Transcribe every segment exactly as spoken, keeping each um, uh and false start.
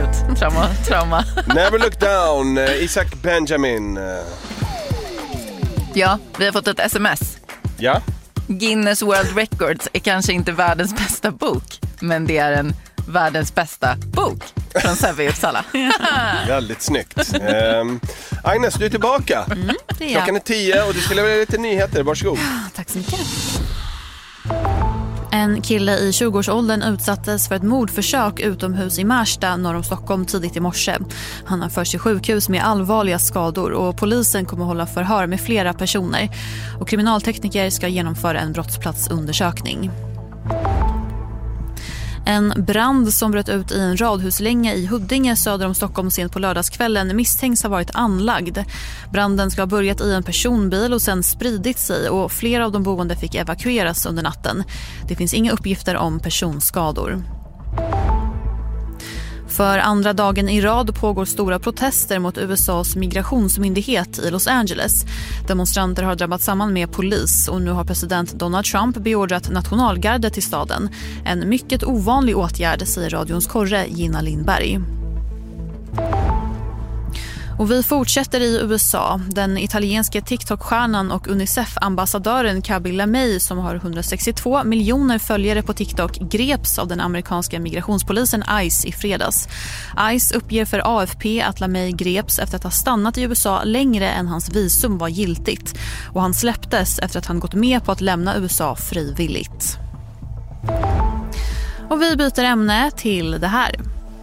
förlåt. Trauma, trauma. Never Look Down, Isaac Benjamin. Ja, vi har fått ett sms. Ja. Guinness World Records är kanske inte världens bästa bok, men det är en världens bästa bok från Säve i Uppsala. Väldigt snyggt. um, Agnes, du är tillbaka. Mm, det är Klockan är tio och du ska leverera lite nyheter. Varsågod. Tack så mycket. En kille i tjugoårsåldern utsattes för ett mordförsök utomhus i Märsta norr om Stockholm tidigt i morse. Han har förts till sjukhus med allvarliga skador och polisen kommer hålla förhör med flera personer. Och kriminaltekniker ska genomföra en brottsplatsundersökning. En brand som bröt ut i en radhuslänga i Huddinge söder om Stockholm sent på lördagskvällen misstänks ha varit anlagd. Branden ska ha börjat i en personbil och sen spridit sig och flera av de boende fick evakueras under natten. Det finns inga uppgifter om personskador. För andra dagen i rad pågår stora protester mot U S A:s migrationsmyndighet i Los Angeles. Demonstranter har drabbat samman med polis och nu har president Donald Trump beordrat nationalgarde till staden. En mycket ovanlig åtgärd, säger radions korre Gina Lindberg. Och vi fortsätter i U S A. Den italienska TikTok-stjärnan och UNICEF-ambassadören Kabila May, som har hundrasextiotvå miljoner följare på TikTok, greps av den amerikanska migrationspolisen ICE i fredags. ICE uppger för A F P att LaMay greps efter att ha stannat i U S A längre än hans visum var giltigt. Och han släpptes efter att han gått med på att lämna U S A frivilligt. Och vi byter ämne till det här.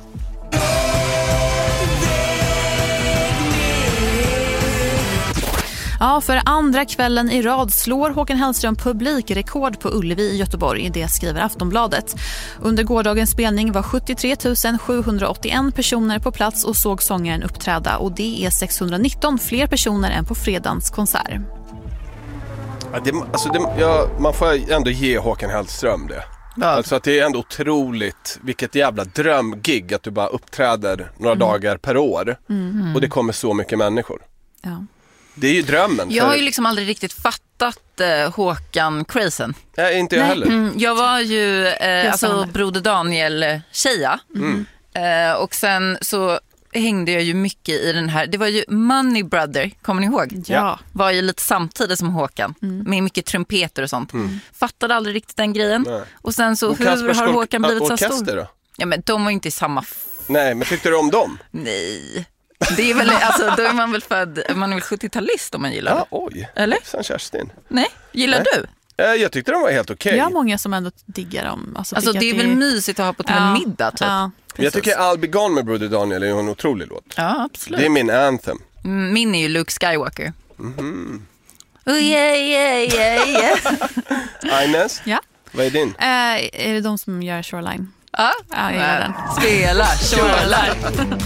Ja, för andra kvällen i rad slår Håkan Hellström publikrekord på Ullevi i Göteborg, det skriver Aftonbladet. Under gårdagens spelning var sjuttiotre tusen sjuhundraåttioen personer på plats och såg sångaren uppträda, och det är sexhundranitton fler personer än på fredagens konsert. Ja, det, alltså det, ja, man får ändå ge Håkan Hellström det. Ja. Alltså att det är ändå otroligt, vilket jävla drömgig att du bara uppträder några mm. dagar per år mm. och det kommer så mycket människor. Ja. Det är ju drömmen. Jag har ju liksom aldrig riktigt fattat eh, Håkan-crazen. Nej, inte jag Nej. heller. Mm, jag var ju eh, alltså Broder Daniel-tjeja. Mm. Eh, och sen så hängde jag ju mycket i den här. Det var ju Money Brother, kommer ni ihåg? Ja. Var ju lite samtidigt som Håkan. Mm. Med mycket trumpeter och sånt. Mm. Fattade aldrig riktigt den grejen. Nej. Och sen så, och hur Kaspers har Håkan blivit så stor? Då? Ja, men de var ju inte i samma... F- Nej, men tyckte du om dem? Nej. Det är väl, alltså, då är man väl född, man är väl sjuttiotalist om man gillar det. Ja, oj. Eller? Sen Kerstin. Nej, gillar Nej. du? Jag tyckte de var helt okej. Okay. Jag har många som ändå diggar dem. Alltså, alltså det är väl det... mysigt att ha på till ja. en middag typ. Ja, jag tycker I'll Be Gone med Broder Daniel är en otrolig låt. Ja, absolut. Det är min anthem. Min är ju Luke Skywalker. Mhm. Oh yeah, yeah, yeah, yeah. Agnes? Ja? Vad är din? Uh, är det de som gör Shoreline? Ja, ja jag gör den. Spela Shoreline.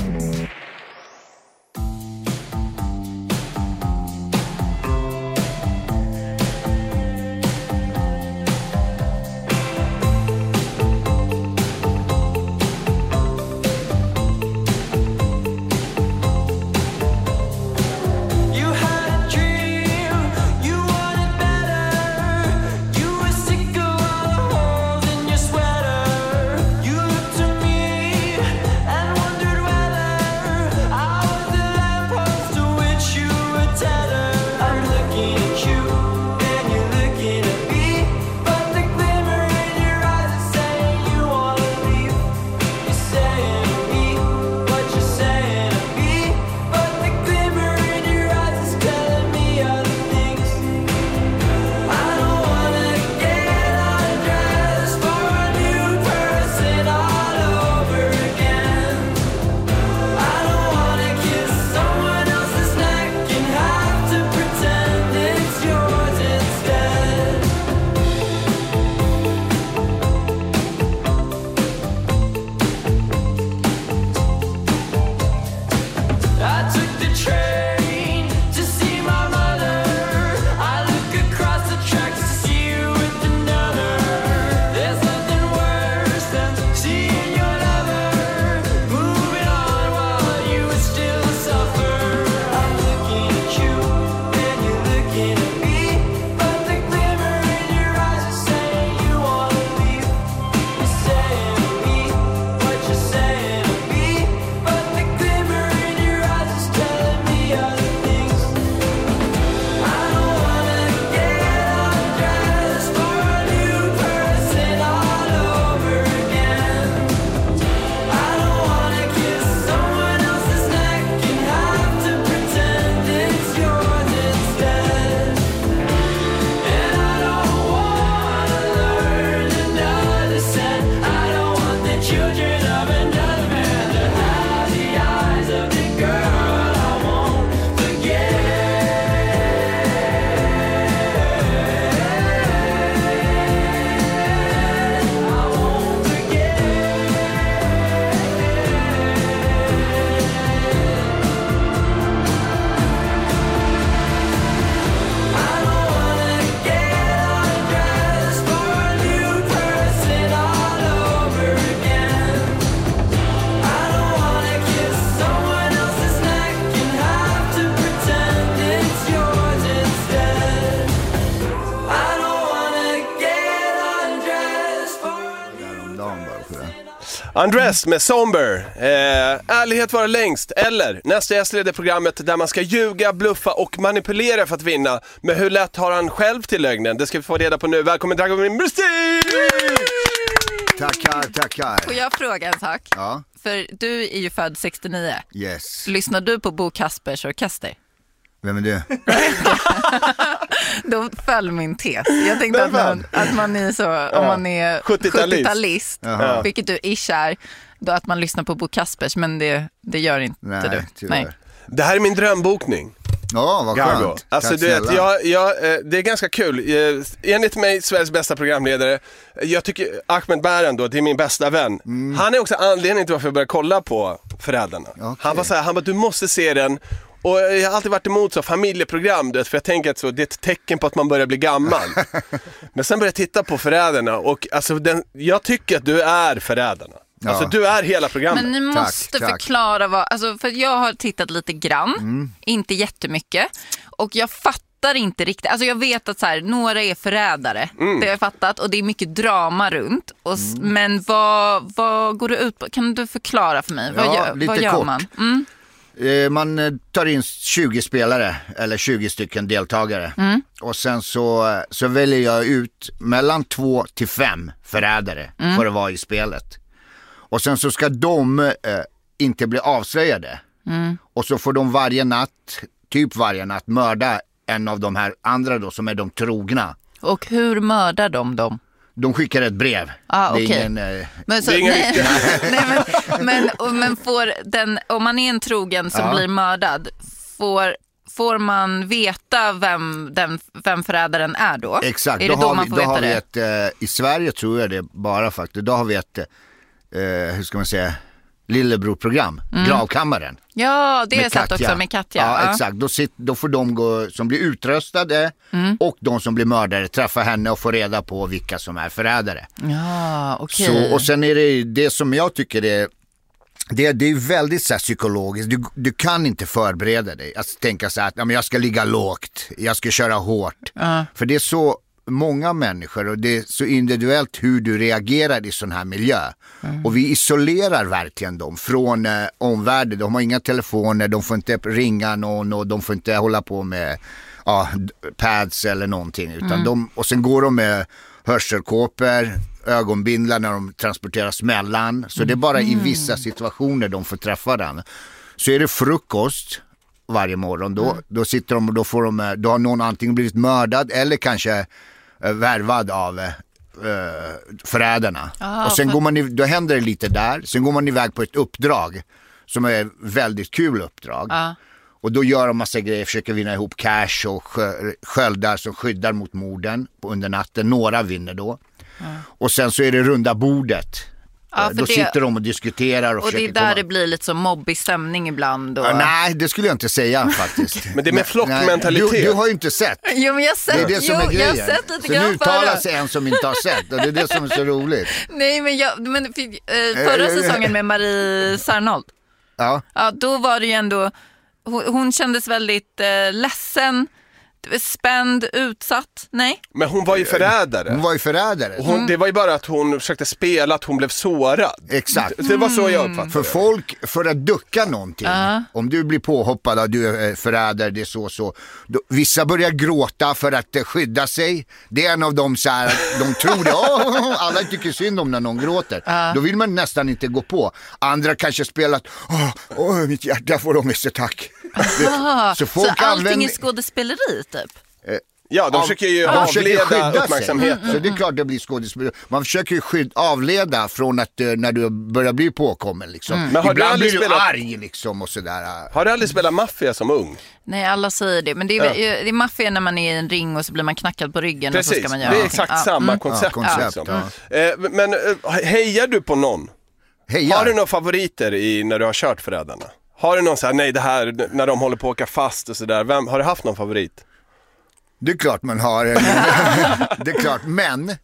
Undressed med Somber. Eh, ärlighet vara längst. Eller nästa gäst leder programmet där man ska ljuga, bluffa och manipulera för att vinna. Men hur lätt har han själv till lögnen? Det ska vi få reda på nu. Välkommen Dragomir Brusti! Tackar, tackar. Får jag fråga en sak? Ja. För du är ju född sextionio. Yes. Lyssnar du på Bo Kaspers orkester? Vem är du? Då föll min tes. Jag tänkte att man, att man är så, ja. Om man är sjuttiotalist, ja. vilket du ish är, då att man lyssnar på Bo Kaspers, men det, det gör inte Nej, du. Tyvärr. Nej. Det här är min drömbokning. Ja, vad Gargo. skönt. Alltså, du vet, jag, jag, det är ganska kul. Enligt mig, Sveriges bästa programledare. Jag tycker Ahmed Bären då, det är min bästa vän. Mm. Han är också anledningen till varför jag började kolla på Förrädarna. Okay. Han var så här, han bara, du måste se den. Och jag har alltid varit emot så familjeprogram, du vet, för jag tänker att så, det är ett tecken på att man börjar bli gammal. Men sen började jag titta på Förrädarna och alltså, den, jag tycker att du är Förrädarna. Ja. Alltså du är hela programmet. Men ni måste tack, förklara tack. vad, alltså, för jag har tittat lite grann, mm. inte jättemycket. Och jag fattar inte riktigt, alltså jag vet att så här, några är förrädare, mm. det har jag fattat. Och det är mycket drama runt. Och, mm. Men vad, vad går det ut på? Kan du förklara för mig? Ja, vad gör, lite vad gör kort. man? Mm. Man tar in tjugo spelare eller tjugo stycken deltagare mm. och sen så, så väljer jag ut mellan två till fem förrädare mm. för att vara i spelet. Och sen så ska de eh, inte bli avslöjade. Mm. Och så får de varje natt, typ varje natt, mörda en av de här andra då som är de trogna. Och hur mördar de dem? De skickar ett brev. Ah, det är okay. ingen... Eh... Men, så, det är ingen nej, nej, men, men, men får den, om man är en trogen som ja. blir mördad, får... Får man veta vem, den, vem förrädaren är då? Exakt, är då, det då har man vi, får då veta har vi det? ett, eh, i Sverige tror jag det bara faktiskt, då har vi ett, eh, hur ska man säga, lillebrorprogram, mm. Gravkammaren. Ja, det är satt också med Katja. Ja, ja. exakt, då, sit, då får de gå, som blir utröstade mm. och de som blir mördare träffa henne och få reda på vilka som är förrädare. Ja, okej. Okay. Och sen är det det som jag tycker är Det, det är väldigt så här, psykologiskt. Du, du kan inte förbereda dig. Att tänka så här att ja, men jag ska ligga lågt. Jag ska köra hårt. Uh. För det är så många människor och det är så individuellt hur du reagerar i sån här miljö. Mm. Och vi isolerar verkligen dem från eh, omvärlden. De har inga telefoner, de får inte ringa någon och de får inte hålla på med ja, pads eller någonting. Utan mm. de, och sen går de med hörselkåpor, ögonbindlar när de transporteras mellan. Så det är bara i vissa situationer de får träffa den. Så är det frukost varje morgon. Då, mm. då sitter de och då får de, då har någon antingen blivit mördad eller kanske äh, värvad av äh, förrädarna. Ah, och sen för... går man i, då händer det lite där. Sen går man iväg på ett uppdrag som är väldigt kul uppdrag. Ah. Och då gör de massa grejer, försöker vinna ihop cash och sköldar som skyddar mot morden under natten. Några vinner då. Mm. Och sen så är det runda bordet. Ja, då det... sitter de och diskuterar. Och, och det är där komma... det blir lite så mobbig stämning ibland. Och... Ja, nej, det skulle jag inte säga faktiskt. Men det är med flockmentalitet. Du, du har ju inte sett. Jo, men jag har sett. Det är det som jo, är grejen. Jag har sett lite så grann nu uttalar sig en som inte har sett. Och det är det som är så roligt. Nej, men, jag, men eh, förra säsongen med Marie Serneholt. Ja. Ja, då var det ju ändå... Hon, hon kändes väldigt eh, ledsen, spänd, utsatt. Nej. Men hon var ju förrädare. Hon var ju förrädare. Hon, mm. Det var ju bara att hon försökte spela att hon blev sårad. Exakt. Det var så jag uppfattade. För folk, för att ducka någonting. Uh. Om du blir påhoppad och du är förrädare, det är så så. Då, vissa börjar gråta för att uh, skydda sig. Det är en av dem så här, de tror det. Oh, alla tycker synd om när någon gråter. Uh. Då vill man nästan inte gå på. Andra kanske spelat, åh, oh, oh, mitt hjärta får ångestattack. Så, så allting använder... är skådespeleri typ? Ja, de försöker ju de avleda försöker uppmärksamheten. Mm, mm, så det är klart det blir skådespeleri. Man försöker ju skyd- avleda från att uh, när du börjar bli påkommen liksom. Mm. Men har Ibland du blir spelat... du arg liksom och sådär. Har du aldrig spelat maffia som ung? Nej, alla säger det. Men det är, ja. det är maffia när man är i en ring och så blir man knackad på ryggen. Precis, och så ska man göra det är exakt ja. samma koncept. Ja, koncept liksom. ja. eh, Men eh, hejar du på någon? Hejar. Har du några favoriter i, när du har kört Förrädarna? Har du någon så här, nej det här, när de håller på att åka fast och sådär. Vem, har du haft någon favorit? Det är klart man har. Det är klart, men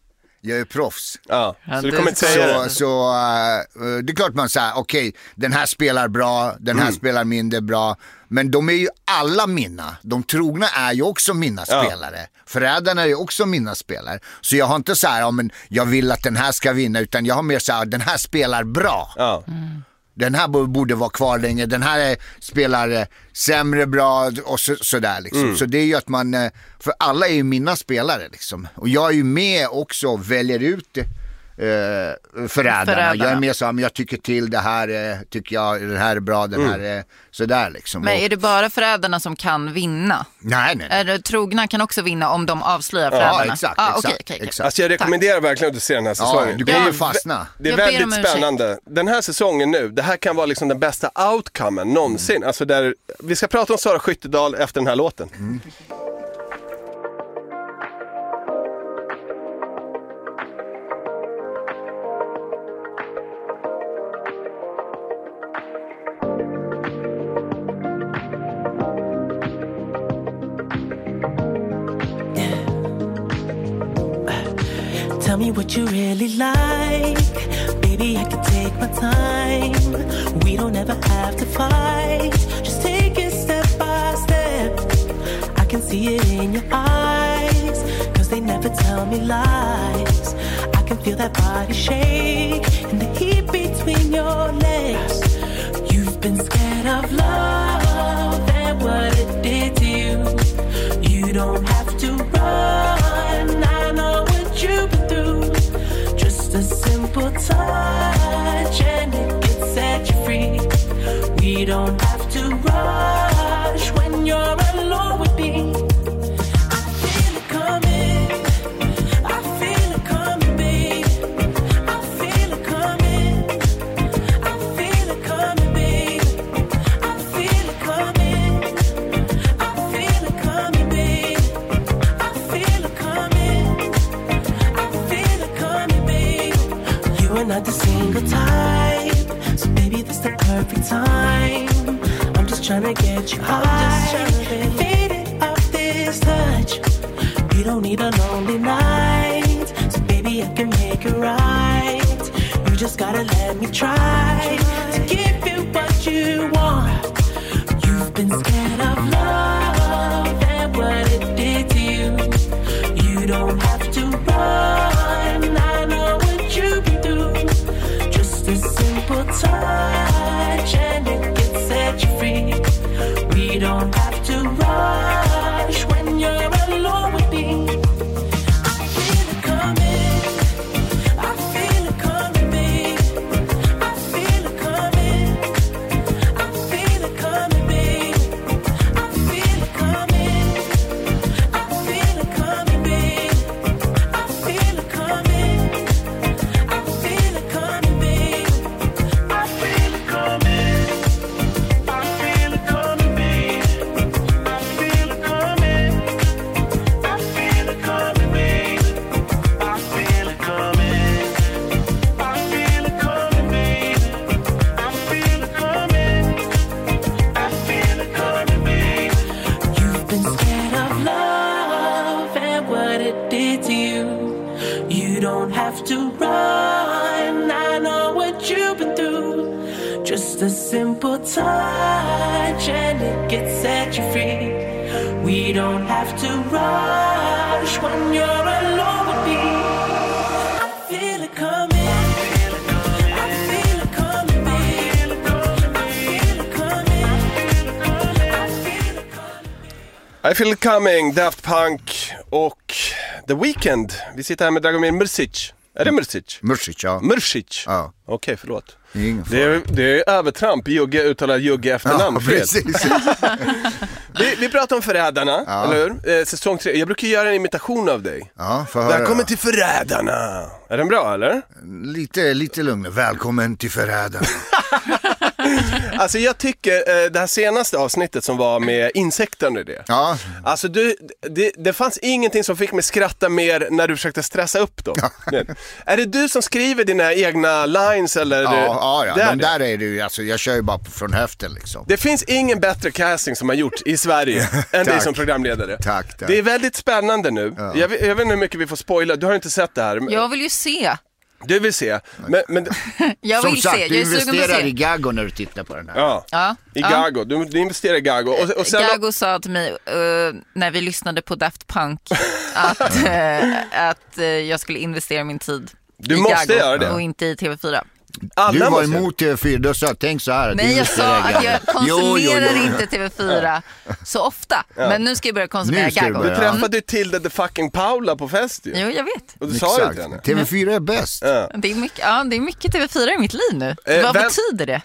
Jag är proffs. Ja, Ja, så du det- kommer inte säga Så, det. så uh, det är klart man säger, okej, okay, den här spelar bra, den här Mm. spelar mindre bra. Men de är ju alla mina. De trogna är ju också mina Ja. spelare. Förrädarna är ju också mina spelare. Så jag har inte så här, ja, men jag vill att den här ska vinna, utan jag har mer så här, den här spelar bra. Ja. Den här borde vara kvar länge. Den här är, spelar eh, sämre bra och så, sådär liksom. Mm. Så det är ju att man, eh, för alla är ju mina spelare liksom. Och jag är ju med också och väljer ut eh, förrädarna. Förrädarna. Jag är med så här, men jag tycker till det här, eh, tycker jag, det här är bra, den här är sådär liksom. Men och, är det bara förrädarna som kan vinna? nej, nej, nej. Är det, trogna kan också vinna om de avslöjar förrädarna? Ja, exakt, ah, exakt, okej, okej, okej. exakt. Alltså jag rekommenderar verkligen att du ser den här säsongen. Ja, du Det kan är ju vä- fastna. Det är Jag ber om väldigt ursäkt. spännande. Den här säsongen nu, det här kan vara liksom den bästa outcomen någonsin. Alltså där, vi ska prata om Sara Skyttedal efter den här låten. Mm. Tell me what you really like. Baby, I can take my time. We don't ever have to fight. Just take it step by step. I can see it in your eyes. Cause they never tell me lies. I can feel that body shake and the heat between your legs. You've been scared of love and what it did to you. You don't have to run. I know what you've been through. Just a simple touch and it can set you free. We don't have to rush when you're alone with me. I feel it coming. I feel it coming, babe. I feel it coming. I feel it coming, babe. I feel it coming. I feel it coming, babe. I feel it coming. I feel it coming, babe. You are not the single type, so baby, this the perfect time. I'm just tryna get you high, faded off this touch. You don't need a lonely night, so baby, I can make it right. You just gotta let me try to give you what you want. You've been scared of love and what it did to you. You don't have to run. I know what you've been through. Just a simple touch and it can set you free. We don't have to rush when you're alone with me. I feel it coming. I feel it coming, babe. I feel it coming. I feel it coming, babe. I feel it coming. I feel it coming, babe. I feel it coming. I feel it coming, babe. I feel it coming. I feel it coming, babe. I feel it coming. I feel it coming, babe. I feel it coming. I feel it coming, babe. I feel it coming. I feel it coming, babe. You've been scared of love and what it did to you. You don't have to run. I know what you've been through. Just a simple touch and it gets set you free. We don't have to rush when you're alone with me. I feel it coming. I feel it coming, babe. I feel it coming. I feel it coming. I Feel It Coming, Daft Punk och The Weeknd. Vi sitter här med Dragomir Mrsic. Är det Mrsic? Mrsic, ja. Mrsic? Ja. Okej, förlåt. Ingen Det är, det är övertramp, Jugge uttalar Jugge efternamn. Ja, Fred. precis. vi, vi pratar om Förrädarna, Ja. eller hur? Eh, säsong tre. Jag brukar göra en imitation av dig. Ja, för höra. Välkommen till Förrädarna. Är den bra, eller? Lite, lite lugn. Välkommen till Förrädarna. Alltså jag tycker eh, det här senaste avsnittet som var med insekterna i det. Ja. Alltså du, det, det fanns ingenting som fick mig skratta mer när du försökte stressa upp dem. Ja. Är det du som skriver dina egna lines eller? Ja, du, ja, ja. Det är men det. där är det ju, alltså, jag kör ju bara från höften liksom. Det finns ingen bättre casting som har gjort i Sverige än dig som programledare. Tack, tack. Det är väldigt spännande nu. Ja. Jag, vet, jag vet inte hur mycket vi får spoila. Du har inte sett det här. Jag vill ju se. Du vill se. Men, men... Jag Som vill sagt, se. Jag du är sugen på att investerar se. i Gago när du tittar på den här. Ja, Ja. i Ja. Gago. Du, du investerar i Gago. Och, och sen... Gago sa till mig uh, när vi lyssnade på Daft Punk att, uh, att uh, jag skulle investera min tid Du i måste Gago göra det. och inte i T V fyra. Alla Du var måste... emot T V fyra, du sa, tänk så här. Nej, du jag sa att jag konsumerar Jo, jo, jo. inte T V fyra så ofta. Men nu ska jag börja konsumera Nu ska du Gago. Du börja. träffade ju Tilde the fucking Paula på fest ju. Jo, jag vet. Och du sa ju Exakt. till henne. T V fyra är bäst. Ja. Det är mycket, ja, det är mycket T V fyra i mitt liv nu. Eh, Vad vem- betyder det?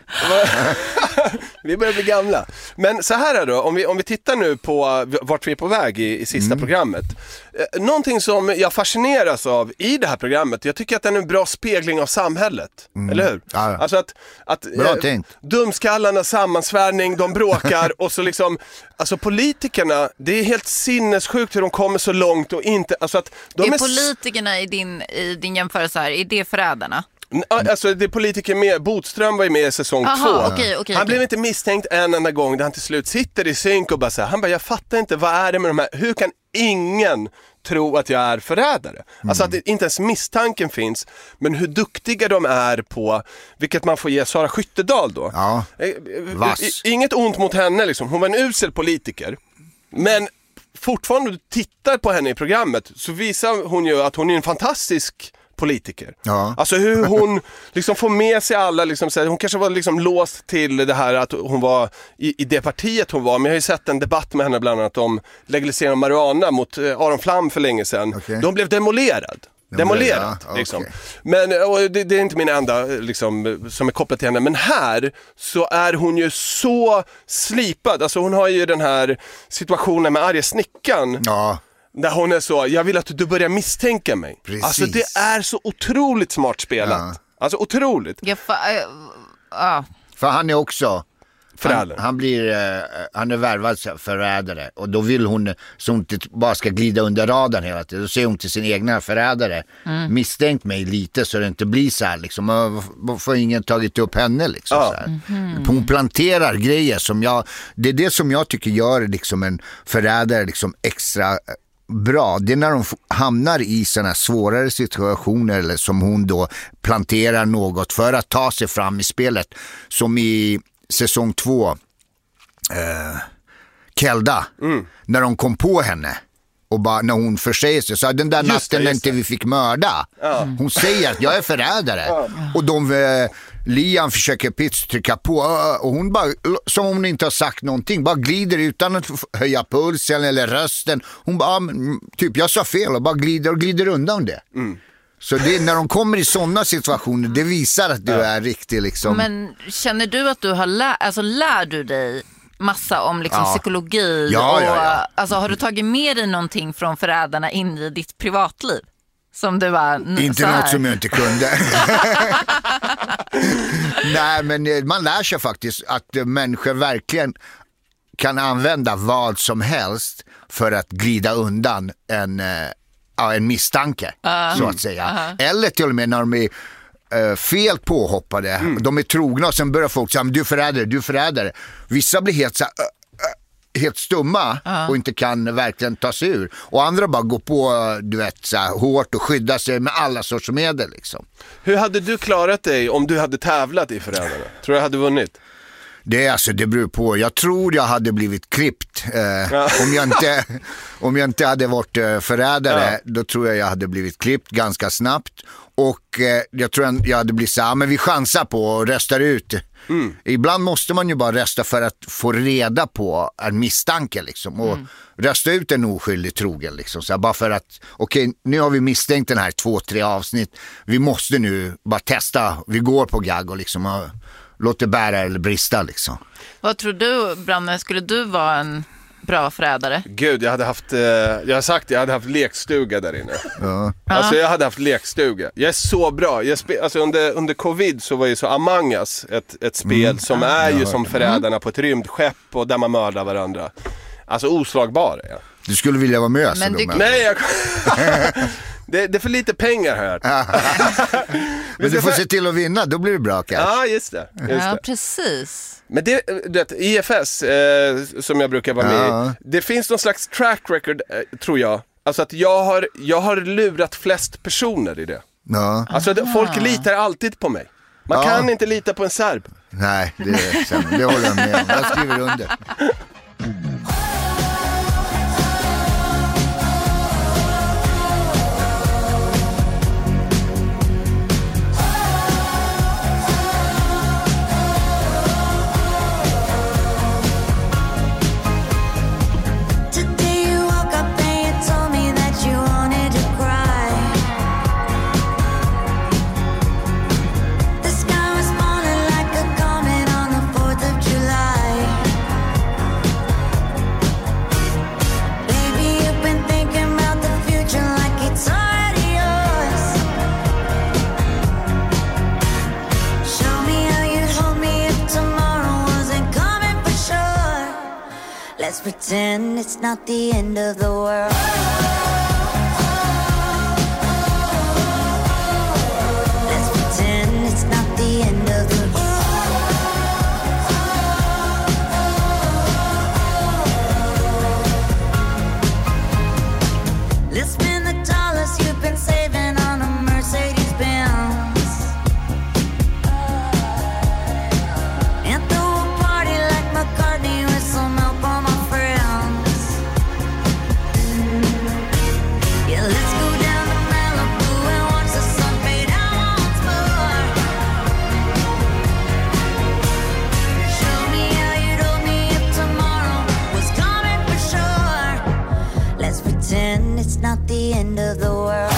Vi börjar bli gamla. Men så här är då, om vi, om vi tittar nu på vart vi är på väg i, i sista programmet. Eh, någonting som jag fascineras av i det här programmet, jag tycker att den är en bra spegling av samhället. Eller hur? Ja, ja. Alltså att, att Bra tänkt. dumskallarna, sammansvärning, de bråkar och så liksom, alltså politikerna, det är helt sinnessjukt hur de kommer så långt och inte, alltså att de är är... politikerna i din, i din jämförelse här, är det förrädarna? Alltså det är politiker med, Bodström var ju med i säsong Aha, två. okej, okej, han okej. blev inte misstänkt en enda gång där han till slut sitter i synk och bara så här, han bara, jag fattar inte, vad är det med de här, hur kan ingen tro att jag är förrädare? Mm. Alltså att det, inte ens misstanken finns, men hur duktiga de är på, vilket man får ge Sara Skyttedal då. Ja, vass. I, inget ont mot henne liksom, hon var en usel politiker, men fortfarande när du tittar på henne i programmet så visar hon ju att hon är en fantastisk politiker. Ja. Alltså hur hon liksom får med sig alla, liksom, så här, hon kanske var liksom låst till det här att hon var i, i det partiet hon var, men jag har ju sett en debatt med henne bland annat om legalisering av marijuana mot eh, Aron Flam för länge sedan. Okay. De blev demolerad. Demolerad, ja, liksom. okay. Men och det, det är inte min enda liksom, som är kopplat till henne. Men här så är hon ju så slipad. Alltså hon har ju den här situationen med arga snickan. Ja. Där hon är så, jag vill att du börjar misstänka mig. Precis. Alltså det är så otroligt smart spelat. Ja. Alltså otroligt. Jag fa- äh, ja. För han är också... Han, Förrädare. han blir, uh, han är värvad som förrädare och då vill hon så hon inte bara ska glida under radarn hela tiden. Då ser hon till sin egna förrädare. Mm. Misstänkt mig lite så det inte blir så här liksom. Varför har ingen tagit upp henne liksom Ja. så här. Mm. Hon planterar grejer som jag, det är det som jag tycker gör liksom en förrädare liksom extra bra. Det är när de f- hamnar i sådana svårare situationer eller som hon då planterar något för att ta sig fram i spelet. Som i säsong två eh, Kelda mm. när de kom på henne och bara när hon försäger sig så den där Just natten det, när just inte det. vi fick mörda Ja. hon säger att jag är förrädare Ja. och de eh, Liam försöker pitch trycka på och hon bara som om hon inte har sagt någonting bara glider utan att höja pulsen eller rösten hon bara typ jag sa fel och bara glider och glider undan det mm. Så det, när de kommer i sådana situationer det visar att du är riktig liksom. Men känner du att du har lä- alltså lär du dig massa om liksom Ja. psykologi Ja, och ja, ja. alltså har du tagit med dig någonting från förrädarna in i ditt privatliv? Som du var n- Inte så här. något som jag inte kunde. Nej, men eh, man lär sig faktiskt att eh, människor verkligen kan använda vad som helst för att glida undan en, eh, ja, en misstanke, uh, så att säga. Uh-huh. Eller till och med när de är eh, fel påhoppade, mm. de är trogna och sen börjar folk säga, du är förrädare, du är förrädare. Vissa blir helt så här, uh, helt stumma uh-huh. och inte kan verkligen ta sig ur. Och andra bara går på du vet, så här, hårt och skyddar sig med alla sorts medel. Liksom. Hur hade du klarat dig om du hade tävlat i Förrädarna? Tror du jag hade vunnit? Det, alltså, det beror på. Jag tror jag hade blivit klippt. Eh, ja. om, jag inte, om jag inte hade varit eh, förrädare, ja. Då tror jag jag hade blivit klippt ganska snabbt. Och eh, jag tror jag hade blivit så här, men vi chansar på och röstar ut. Mm. Ibland måste man ju bara rösta för att få reda på en misstanke liksom. Och mm. rösta ut en oskyldig trogen liksom. Så här, bara för att, okej, okay, nu har vi misstänkt den här två, tre avsnitt. Vi måste nu bara testa. Vi går på Gago liksom och låt det bära eller brista liksom. Vad tror du, Branne, skulle du vara en bra förrädare. Gud, jag hade haft, eh, jag har sagt jag hade haft lekstuga där inne. Ja. Alltså jag hade haft lekstuga. Jag är så bra. Jag spe, alltså under, under covid så var ju så Among Us ett, ett spel mm. som är ju som förrädarna mm. på ett rymdskepp och där man mördar varandra. Alltså oslagbar är jag. Du skulle vilja vara med så du... Nej, jag... det, det är för lite pengar här. Men du får se till att vinna, då blir det bra kanske. Ja, just det. Just ja, det. precis. Men det, det I F S eh, som jag brukar vara med ja. i, det finns någon slags track record eh, tror jag. Alltså att jag har, jag har lurat flest personer i det. Ja. Alltså det, folk litar alltid på mig. Man ja. kan inte lita på en serb. Nej, det, är, det håller jag med om. Jag skriver under. Let's pretend it's not the end of the world. Let's pretend it's not the end of the world. Let's spend the dollars you've been saving on a Mercedes Benz and throw a party like McCartney with some help on my friends. Yeah, let's go down to Malibu and watch the sun fade out once more. Show me how you told me if tomorrow was coming for sure. Let's pretend it's not the end of the world.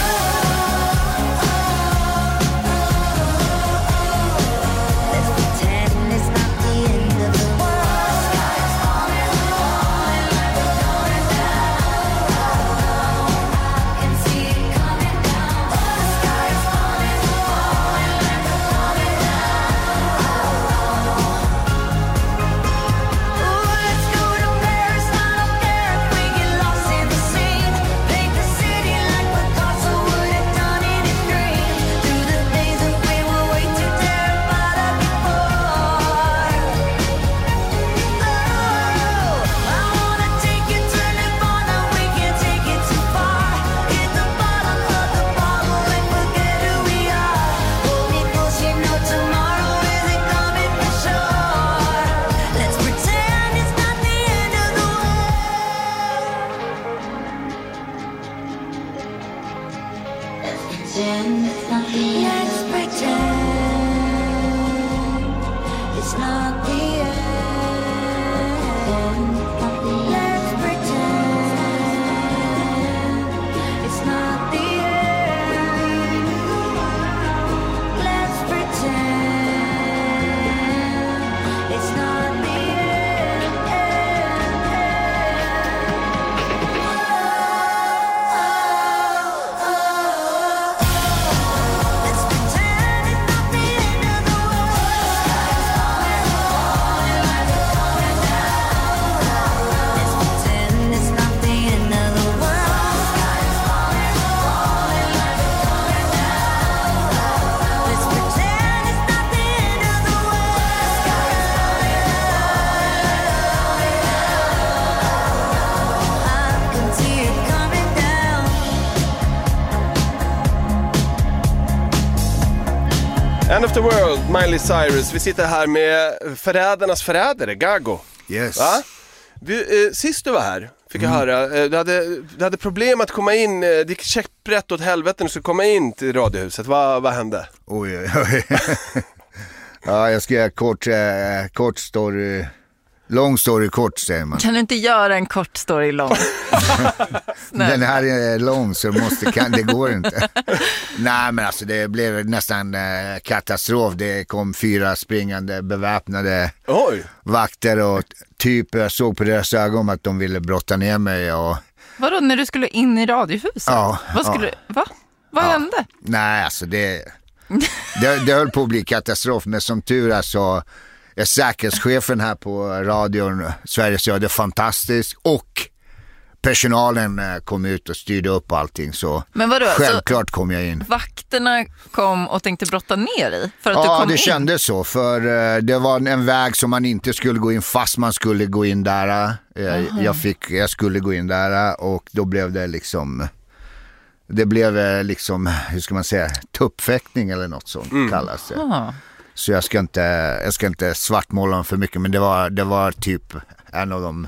Let's pretend it's not the end of the world. Sky's falling, falling like it's going down. I can see it coming down. The sky's falling, falling like it's coming down. Ooh, let's go to Paris. I don't care if we get lost in the scenes. Paint the city like Picasso would have done in his dreams. Through the things that we were way too terrified of before. Oh, I wanna take you to Nirvana. We can't take it too far. Hit the bottom of the bottle and forget who we are. Hold me close, you know tomorrow isn't coming for sure. Let's pretend it's not the end of the world. Let's pretend it's not the end. Let's pretend it's not the end. Let's pretend it's not the end. Let's pretend it's not the end. Let's pretend it's not the end of the world. Sky's falling, falling like it's coming down. Let's pretend it's not the end of the world. Sky's falling, falling like it's coming down. Let's pretend it's not the end of the world. Sky's falling, I can see it coming down. End of the World, Miley Cyrus. Vi sitter här med förrädarnas förrädare, Gago. Yes. Va? Vi, eh, sist du var här fick jag höra, eh, du, hade, du hade problem att komma in, eh, det gick käpprätt åt helvete när du skulle komma in till radiohuset. Va, vad hände? Oj, oj, oj. Ja, jag ska göra kort, eh, kort story Lång story kort, säger man. Kan du inte göra en kort story lång? Den här är lång så måste, kan, det går inte. Nej, men alltså det blev nästan eh, katastrof. Det kom fyra springande beväpnade Oj. vakter och typ jag såg på deras ögon att de ville brotta ner mig. Och... Vadå, när du skulle in i radiohuset? Ja. Vad skulle ja. du... Va? Vad ja. hände? Nej, alltså det, det... Det höll på att bli katastrof, men som tur är så... är säkerhetschefen här på radion, Sveriges Radio, fantastisk, och personalen kom ut och styrde upp allting, så Men vadå, självklart så kom jag in. Vakterna kom och tänkte brotta ner i för att ja, du kom det in? kändes så, för det var en väg som man inte skulle gå in fast man skulle gå in där. Jag, jag, fick, jag skulle gå in där och då blev det liksom, det blev liksom, hur ska man säga, tuppfäktning eller något sånt mm. kallas det. Aha. Så jag ska inte jag ska inte svartmåla dem för mycket, men det var det var typ en av de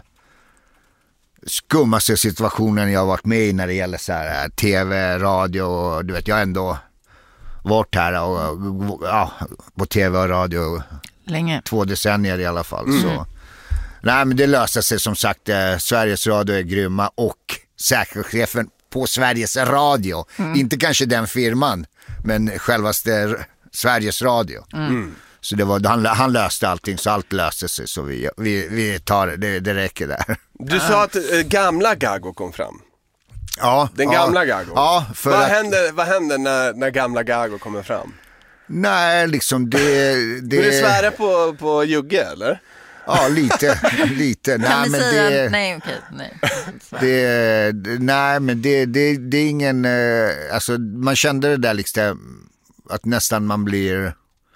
skummaste situationen jag har varit med i när det gäller så här tv, radio, och du vet, jag har ändå varit här och ja, på tv och radio länge. Två decennier i alla fall. Mm. Så nej, men det löser sig som sagt. eh, Sveriges Radio är grymma, och säkerhetschefen på Sveriges Radio, mm. inte kanske den firman, men självaste Sveriges Radio. Mm. Så det var, han, han löste allting, så allt löste sig, så vi, vi, vi tar det, det räcker där. Du sa att äh, gamla Gago kom fram. Ja. Den ja, gamla Gago. Ja, för vad, att, händer, vad händer när, när gamla Gago kommer fram? Nej, liksom det... det... Vill du svära på, på Jugge, eller? Ja, lite, lite. Kan nej, vi men säga, det, nej okej, nej. Det, nej, men det, det, det är ingen, eh, alltså man kände det där liksom, att nästan man blir,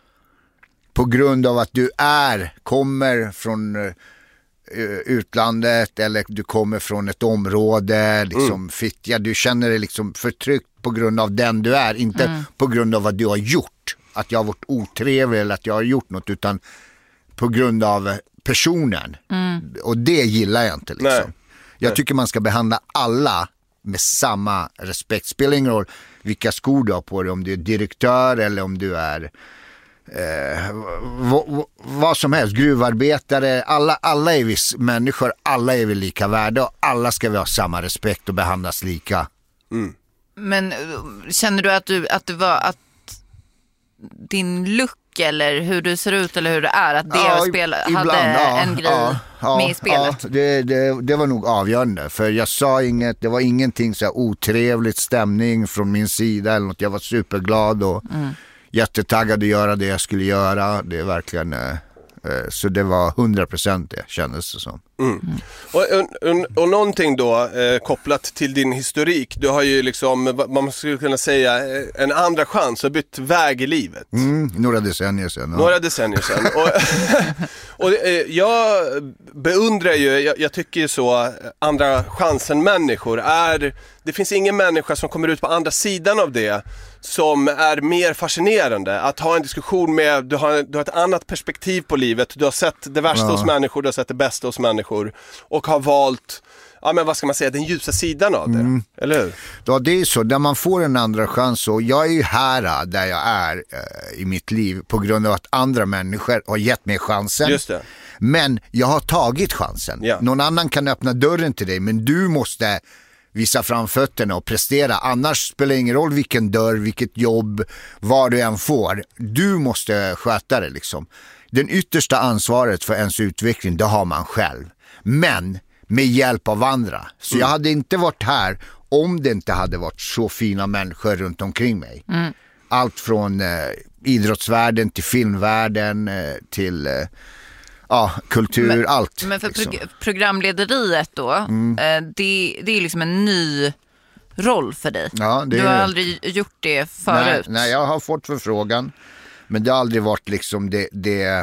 på grund av att du är, kommer från uh, utlandet, eller du kommer från ett område, liksom mm. Fittja, du känner dig liksom förtryckt på grund av den du är, inte mm. på grund av vad du har gjort, att jag har varit otrevlig eller att jag har gjort något, utan på grund av personen. Mm. Och det gillar jag inte liksom. Nej. Jag tycker man ska behandla alla med samma respekt. Spelar ingen roll vilka skor du har på dig, om du är direktör eller om du är eh, v- v- vad som helst, gruvarbetare. Alla, alla är vi människor, alla är vi lika värda, och alla ska vi ha samma respekt och behandlas lika. Mm. Men känner du att du att det var att din look eller hur du ser ut eller hur det är, att det ja, spel, ibland, hade ja, en grej ja, ja, med i spelet? Ja, det, det, det var nog avgörande, för jag sa inget, det var ingenting så här otrevligt stämning från min sida eller något. Jag var superglad och mm. jättetaggad att göra det jag skulle göra. Det är verkligen, eh, så det var hundra procent det kändes det som. Mm. Mm. Och, och, och någonting då eh, kopplat till din historik. Du har ju liksom, man skulle kunna säga, en andra chans och bytt väg i livet. Mm, några decennier sedan. Ja. Några decennier sedan. och och eh, jag beundrar ju, jag, jag tycker ju så, andra chansen människor är, det finns ingen människa som kommer ut på andra sidan av det som är mer fascinerande. Att ha en diskussion med, du har, du har ett annat perspektiv på livet. Du har sett det värsta ja. hos människor, du har sett det bästa hos människor. Och har valt, ja men vad ska man säga, den ljusa sidan av det, mm. eller hur? Ja, det är så, där man får en andra chans, och jag är ju här där jag är eh, i mitt liv på grund av att andra människor har gett mig chansen. Just det. Men jag har tagit chansen. Ja. Någon annan kan öppna dörren till dig, men du måste visa fram fötterna och prestera. Annars spelar det ingen roll vilken dörr, vilket jobb, vad du än får. Du måste sköta det liksom. Den yttersta ansvaret för ens utveckling, det har man själv. Men med hjälp av andra. Så mm. jag hade inte varit här om det inte hade varit så fina människor runt omkring mig. Mm. Allt från eh, idrottsvärlden till filmvärlden eh, till eh, ja, kultur, men, allt. Men för liksom. pro- programlederiet då, mm. eh, det, det är liksom en ny roll för dig. Ja, det du har är... aldrig gjort det förut. Nej, nej, jag har fått förfrågan. Men det har aldrig varit liksom det, det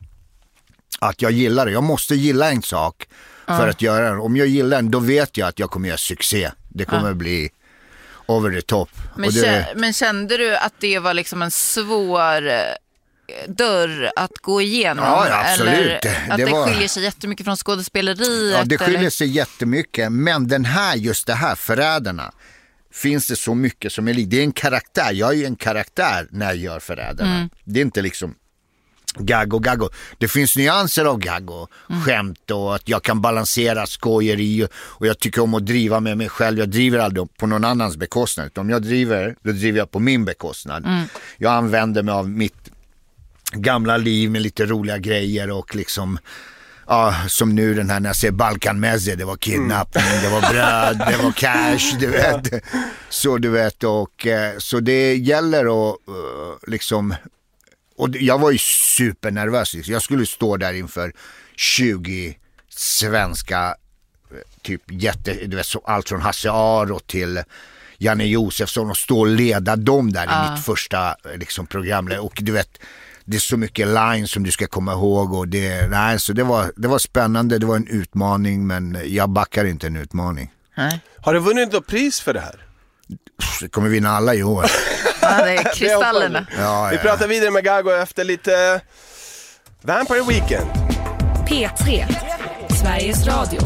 att jag gillar det. Jag måste gilla en sak för uh. att göra den. Om jag gillar den, då vet jag att jag kommer göra succé. Det kommer uh. bli over the top. Men, och det... men kände du att det var liksom en svår dörr att gå igenom? Ja, ja, absolut. Eller att det, det var... skiljer sig jättemycket från skådespeleriet? Ja, det skiljer eller? sig jättemycket. Men den här, just det här, Förrädarna, finns det så mycket som är lik. Det är en karaktär. Jag är ju en karaktär när jag gör Förrädarna. Mm. Det är inte liksom Gaggo, gaggo. Det finns nyanser av gaggo. Mm. Skämt och att jag kan balansera skojeri. Och jag tycker om att driva med mig själv. Jag driver aldrig på någon annans bekostnad. Om jag driver, då driver jag på min bekostnad. Mm. Jag använder mig av mitt gamla liv med lite roliga grejer och liksom... Ja, som nu den här när jag ser Balkanmezze, det var kidnappning, mm. det var bröd, det var cash, du vet. Så du vet, och så det gäller att uh, liksom, och jag var ju supernervös. Jag skulle stå där inför tjugo svenska, typ jätte, du vet, så allt från Hasse Aro till Janne Josefsson och stå och leda dem där ah. i mitt första liksom, program. Och du vet, det är så mycket lines som du ska komma ihåg och det, nej, så det var, det var spännande, det var en utmaning, men jag backar inte en utmaning. Nej. Har du vunnit något pris för det här? Det kommer vinna alla i år. Ja, det är kristallerna. Ja, Vi ja. pratar vidare med Gaggo efter lite Vampire Weekend. P tre, Sveriges Radio.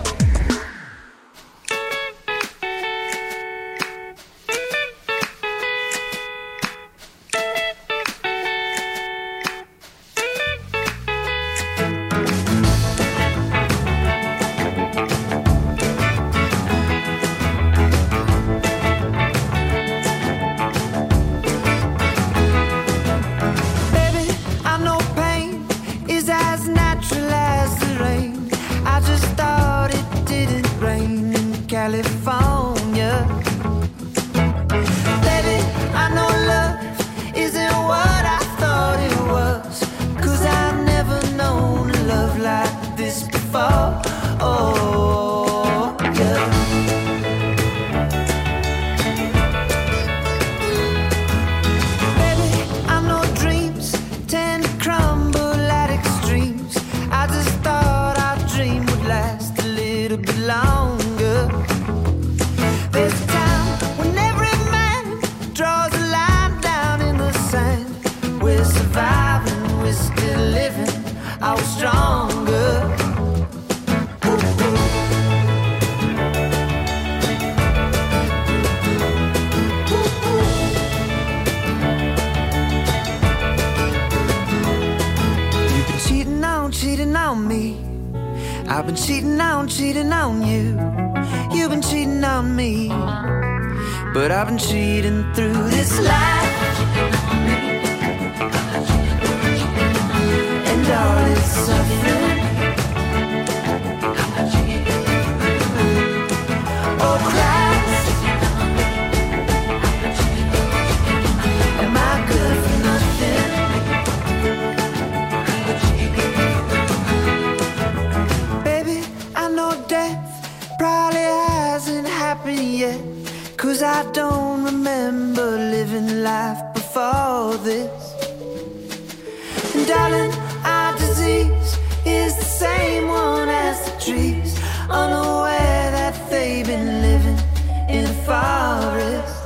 California. Baby, I know love isn't what I thought it was, 'cause I've never known a love like this before. Oh, yeah. Baby, I know dreams tend to crumble at extremes. I just thought our dream would last a little bit longer. There's a time when every man draws a line down in the sand. We're surviving, we're still living, I was stronger. You've been cheating on, cheating on me. I've been cheating on, cheating on you. You've been cheating on me, but I've been cheating through this life, and all its suffering. Oh Christ, am I good for nothing? Baby, I know death probably hasn't happened yet, 'cause I don't remember living life before this. And darling, our disease is the same one as the trees, unaware that they've been living in a forest.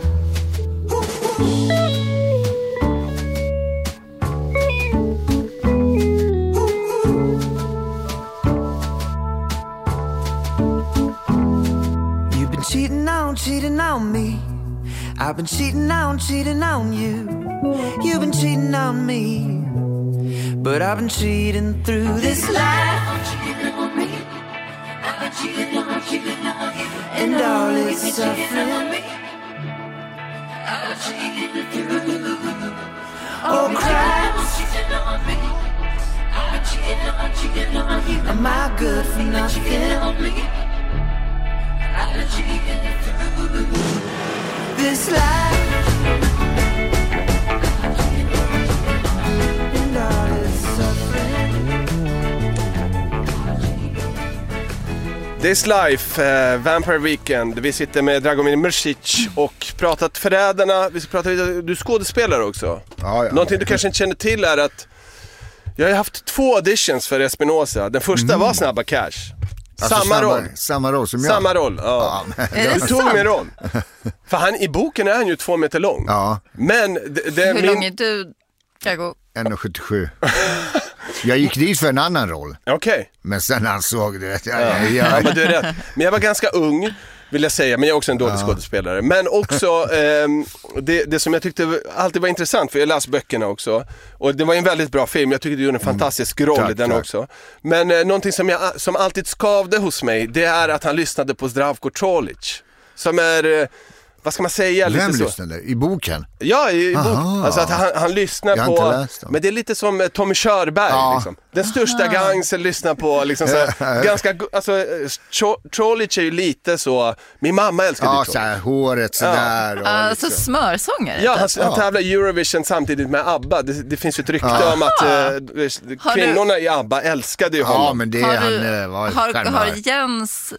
Cheating on, cheating on me. I've been cheating on, cheating on you. You've been cheating on me, but I've been cheating through this life, and all its suffering. Oh Christ, am I good for nothing? This life, and all its suffering. This Life, eh, Vampire Weekend. Vi sitter med Dragomir Mrsic och pratat Förrädarna. Vi ska prata vidare. Du är skådespelare också. Ja, ja. Någonting du kanske inte känner till är att jag har haft två auditions för Espinosa. Den första mm. var Snabba Cash. Alltså samma, samma roll. Samma roll som jag. Samma roll, ja. ja du tog min roll. För han, i boken är han ju två meter lång. Ja. Men det, det, Hur min... lång är du, Gaggo? en komma sjuttiosju. Jag gick dit för en annan roll. Okej. Okay. Men sen han såg det. Ja, ja. ja. ja, men du är rätt. Men jag var ganska ung. vill jag säga, men jag är också en dålig ja. skådespelare. Men också eh, det, det som jag tyckte alltid var intressant, för jag läste böckerna också, och det var en väldigt bra film. Jag tyckte du gjorde en fantastisk roll tack, i den tack. också. Men eh, någonting som, jag, som alltid skavde hos mig, det är att han lyssnade på Zdravko Trolic, som är... Eh, vad ska man säga? Vem lite lyssnade? I boken? Ja, i, i boken. Alltså att han, han lyssnar på... Men det är lite som Tommy Körberg. Ja. Liksom. Den största gangsen lyssnar på... Liksom, så här, ganska, alltså, Trolic är ju lite så... Min mamma älskar ja, det. Ja, så här, håret sådär. Ja. Och alltså liksom. Smörsånger. Ja, han, han tävlar Eurovision samtidigt med ABBA. Det, det finns ju ett rykte ja. om att äh, kvinnorna du... i ABBA älskade ju honom. Ja, men det har han du, var har, har Jens...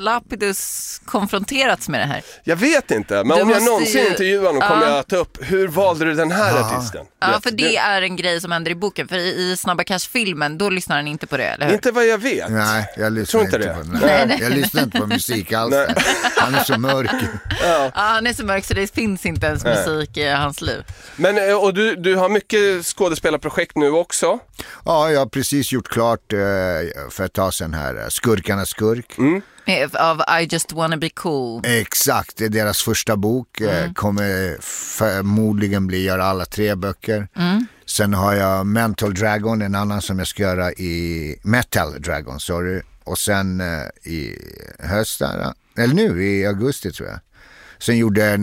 Lapidus konfronterats med det här? Jag vet inte, men du om jag någonsin ju... intervjuar honom kommer uh. jag ta upp, hur valde du den här uh. artisten? Ja, vet, för det, det är en grej som händer i boken, för i, i Snabba Cash-filmen, då lyssnar han inte på det, eller hur? Inte vad jag vet. Nej, jag lyssnar inte, inte på det. Nej. Nej. Jag lyssnar inte på musik alls. Han är så mörk. Ja. ja, han är så mörk så det finns inte ens musik i hans liv. Men, och du, du har mycket skådespelarprojekt nu också? Ja, jag har precis gjort klart uh, för ett tag sedan här, Skurkarnas skurk. Mm. Av I just wanna be cool. Exakt, det är deras första bok. Mm. Kommer förmodligen bli göra alla tre böcker. Mm. Sen har jag Mental Dragon, en annan som jag ska göra i Metal Dragon, sorry. Och sen uh, i höst, eller nu i augusti tror jag. Sen gjorde jag en,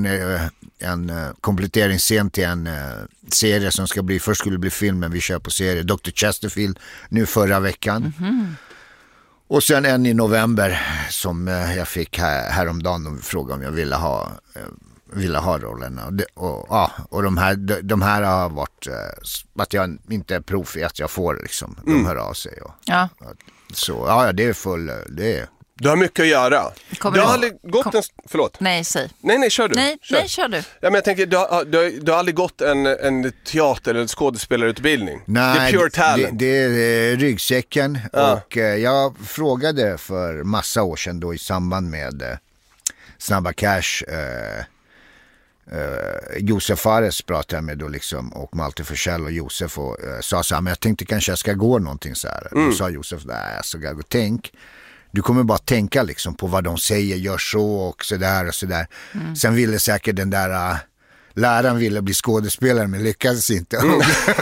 en uh, kompletteringsscen till en uh, serie som ska bli, först skulle bli filmen, vi kör på serie, doktor Chesterfield, nu förra veckan. Mm-hmm. Och sen en i november som jag fick här, häromdagen och frågade om jag ville ha, ville ha rollen. Och, det, och, ja, och de, här, de, de här har varit, att jag inte är profi, att jag får liksom, mm. de hör av sig. Och, ja. Så ja, det är full, det är... Du har mycket att göra. Kommer du har du... aldrig gått Kom... en... Förlåt. Nej, säg. Nej, nej, kör du. Nej, kör, nej, kör du. Ja, men jag tänker, du har, du, har, du har aldrig gått en, en teater- eller skådespelarutbildning. Nej, det är pure talent. Det, det är ryggsäcken. Ja. Och eh, jag frågade för massa år sedan då i samband med eh, Snabba Cash... Eh, Uh, Josef Fares pratade jag med då liksom, och Malte Forsell och Josef och uh, sa så här, men jag tänkte kanske jag ska gå någonting så här. Mm. Då sa Josef, nej jag ska gå, tänk, du kommer bara tänka liksom på vad de säger, gör så och så där och så där. Mm. Sen ville säkert den där uh, läraren ville bli skådespelare men lyckades inte. Mm.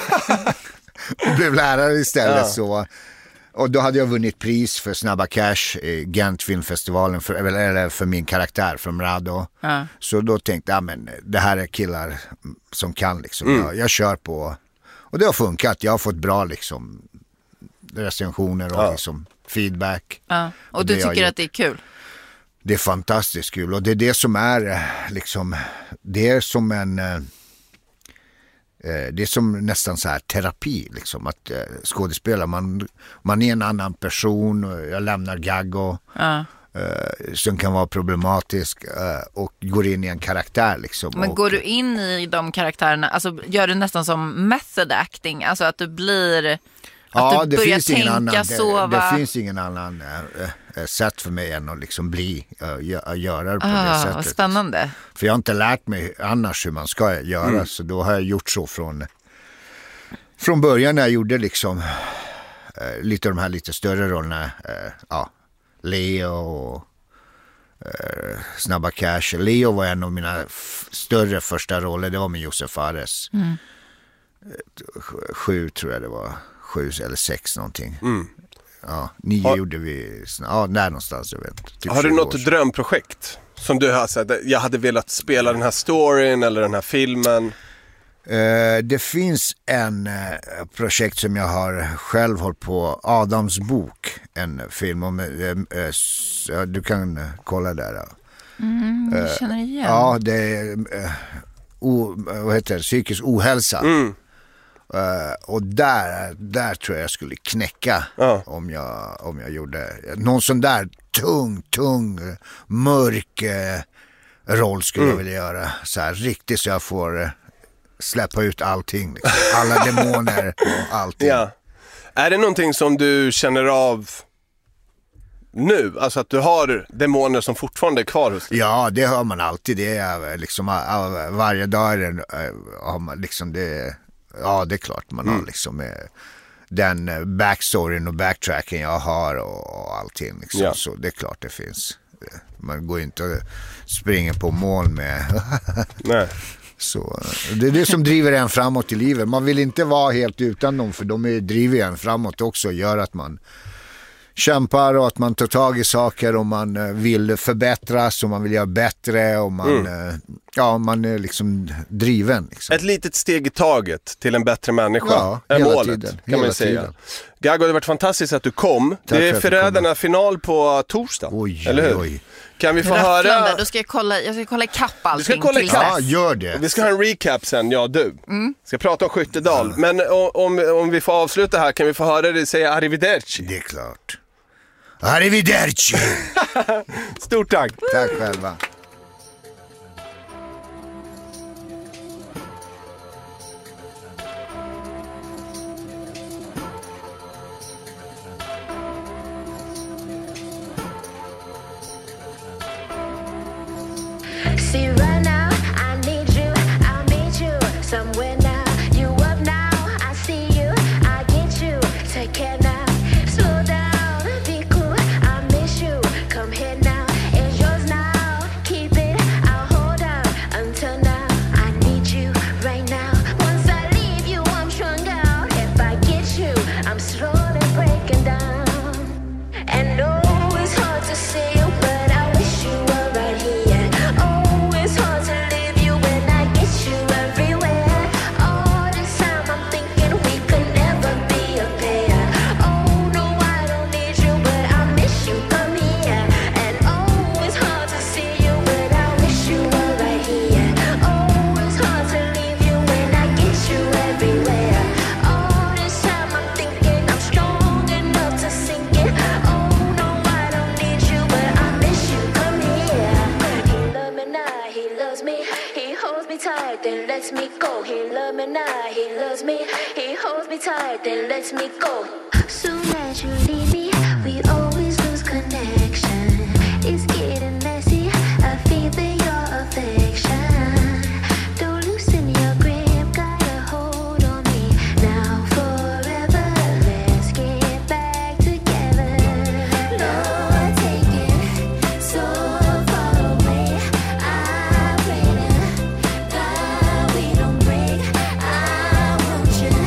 Och blev lärare istället. Ja. Så. Och då hade jag vunnit pris för Snabba Cash i Gent filmfestivalen för, eller för min karaktär från Rado. Ja. Så då tänkte jag, men det här är killar som kan liksom. Mm. Jag, jag kör på. Och det har funkat. Jag har fått bra liksom recensioner och ja. liksom feedback. Ja. Och, och du tycker att det är kul? Det är fantastiskt kul. Och det är det som är liksom, det är som en... Det är som nästan så här terapi liksom, att eh, skådespela, man, man är en annan person och jag lämnar gag och ja. eh, som kan vara problematisk eh, och går in i en karaktär liksom. Men och, går du in i de karaktärerna, alltså gör du nästan som method acting, alltså att du blir att ja, du det börjar finns ingen tänka, annan, sova. Det, det finns ingen annan äh, sätt för mig än att liksom bli, äh, göra det på ah, det sättet. Vad spännande. För jag har inte lärt mig annars hur man ska göra, mm. så då har jag gjort så från från början när jag gjorde liksom äh, lite av de här lite större rollerna, äh, ja, Leo och äh, Snabba Cash. Leo var en av mina f- större första roller, det var med Josef Fares. Mm. Sju tror jag det var. Sju eller sex någonting. Mm. Ja, nio har, gjorde vi. Ja, där någonstans jag vet. Typ har du något drömprojekt som du har sagt, jag hade velat spela den här storyn eller den här filmen? Uh, det finns en uh, projekt som jag har själv hållit på, Adams bok, en film om uh, uh, uh, du kan uh, kolla där. Uh. Mm, jag känner igen. Uh, ja, det är uh, o, vad heter det? Psykisk ohälsa. Mm. Uh, och där, där tror jag jag skulle knäcka ja. om, jag, om jag gjorde någon sån där tung, tung, mörk uh, roll skulle mm. jag vilja göra. Så här riktigt så jag får uh, släppa ut allting. Liksom. Alla demoner och allting. Ja. Är det någonting som du känner av nu? Alltså att du har demoner som fortfarande är kvar hos dig? Ja, det hör man alltid. Det är liksom varje dag är det, har man liksom det. Ja, det är klart man mm. har liksom eh, den backstoryn och backtracken jag har och, och allting liksom. Ja. Så det är klart det finns. Man går inte och springer på mål med. Nej. Så det är det som driver en framåt i livet. Man vill inte vara helt utan dem, för de är, driver en framåt också och gör att man kämpar och att man tar tag i saker och man vill förbättras och man vill göra bättre och man, mm. ja, man är liksom driven. Liksom. Ett litet steg i taget till en bättre människa ja, är hela målet, tiden, kan man säga. Tiden. Gago, det har varit fantastiskt att du kom. Tack det är Förrädarna final på torsdag, oj, eller hur? Oj. Kan vi få Rafflande. höra? Då ska jag kolla, jag ska kolla i kapp allting. Du ska kolla i kapp. Ja, gör det. Vi ska ha en recap sen, ja du. Mm. Ska prata om Skyttedal. Ja. Men om, om vi får avsluta här, kan vi få höra dig säga arrivederci? Det är klart. Arrivederci! Stort tack. Tack själva. See right now, I need you, I'll meet you somewhere now. You up now, I see you, I get you, take care now. Slow down, be cool, I miss you, come here now. It's yours now, keep it, I'll hold on until now. I need you right now. Once I leave you, I'm strung out. If I get you, I'm slowly breaking down. And no, it's hard to see you, but I wish you were right here. Oh, it's hard to leave you when I get you everywhere. All this time I'm thinking we could never be a pair. Oh, no, I don't need you, but I miss you, come here. And oh, it's hard to see you, but I wish you were right here. Oh, it's hard to leave you when I get you everywhere. All this time I'm thinking I'm strong enough to sink it. Oh, no, I don't need you, but I miss you, come here. He love me now, he loves me. He holds me tight, then lets me go. He love me now, he loves me. He holds me tight, then lets me go. Soon as you leave me, we always lose connection. It's getting messy, I feel that your affection. Don't loosen your grip, got a hold on me. Now forever, let's get back together. Lord, take it so far away. I pray to God we don't break. I want you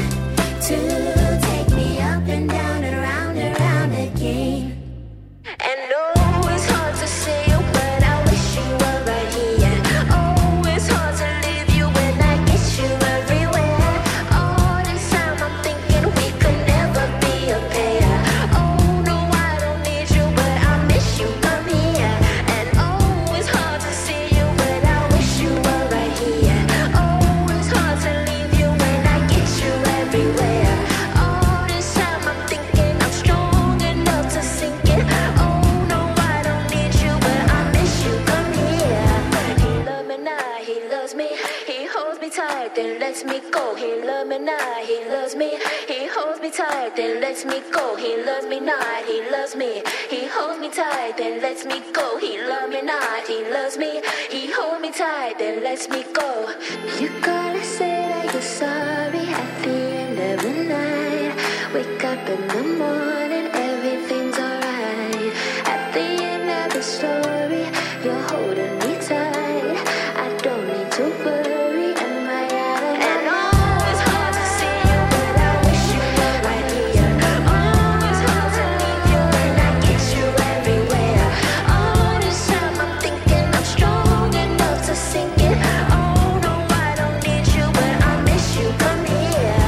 to take me up and down and around and around again. And oh, it's hard to see you, but I wish you were right here. Oh, it's hard to leave you when I get you everywhere. All this time I'm thinking we could never be a pair. Oh, no, I don't need you, but I miss you, come here. And oh, it's hard to see you, but I wish you were right here. Oh, it's hard to leave you when I get you everywhere. All this time I'm thinking I'm strong enough to sink it. Oh, no, I don't need you, but I miss you, come here. He love me now, he loves me. He holds me tight, then lets me go. He love me now, he loves me. He holds me tight, then lets me go. He loves me not, he loves me. He holds me tight, then lets me go. He love me not, he loves me. He holds me tight, then lets me go. You gotta say that you're sorry at the end of the night. Wake up in the morning, everything's alright. At the end of the story, you're holding me tight. I don't need to worry, am I out of and oh, it's hard to see you, but I wish you were right here. Oh, it's hard to leave you when I get you everywhere. All this time I'm thinking I'm strong enough to sink it. Oh, no, I don't need you, but I miss you, come here.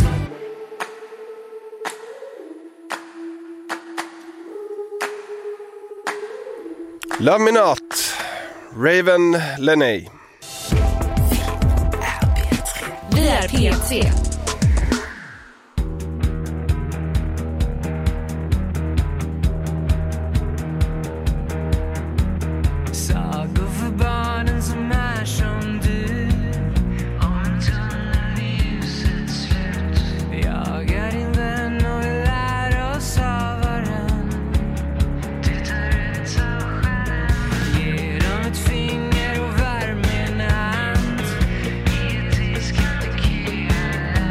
Love Me Not, Raven Lenay. Vi är P tre. Sagor för barnen som är som du. Om en tunnel i ljusets slut. Jag är din vän och vi lär oss av varann. Tittar ut av stjärnan. Ger dem ett finger och värme en hand. I ett iskallt krig.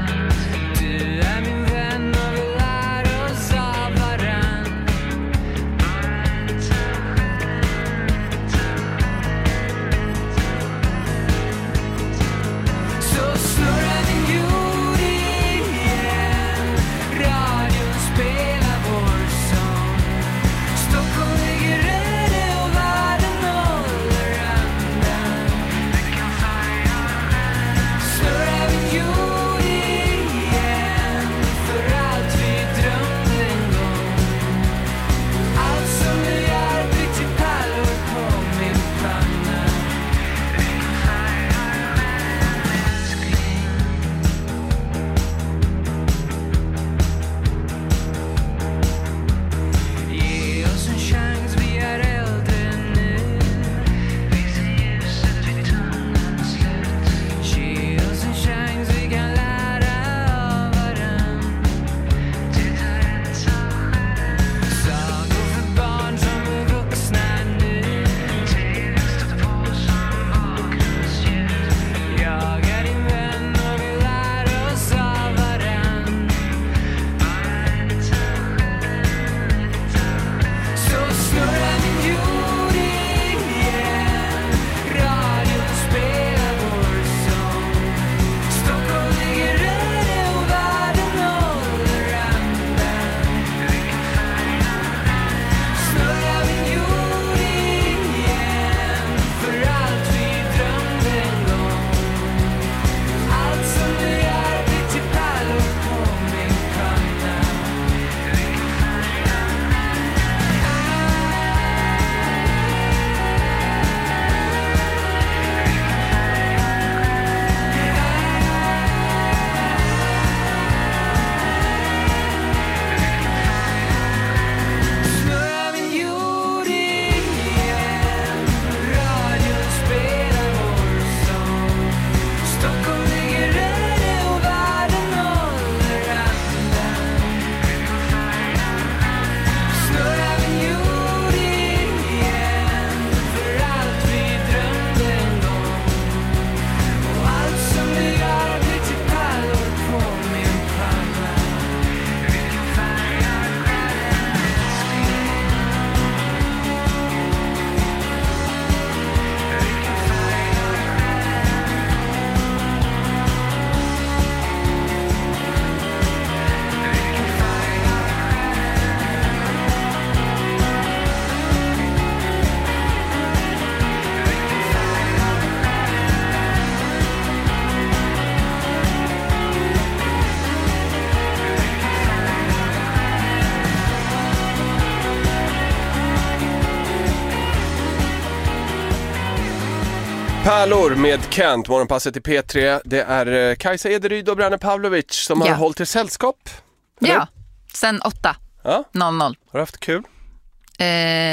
Pärlor med Kent, morgonpasset i P tre. Det är Kajsa Ederyd och Branne Pavlovic som ja. har hållit till sällskap. Eller? Ja, sen åtta. Ja. noll noll. Har du haft kul? Eh,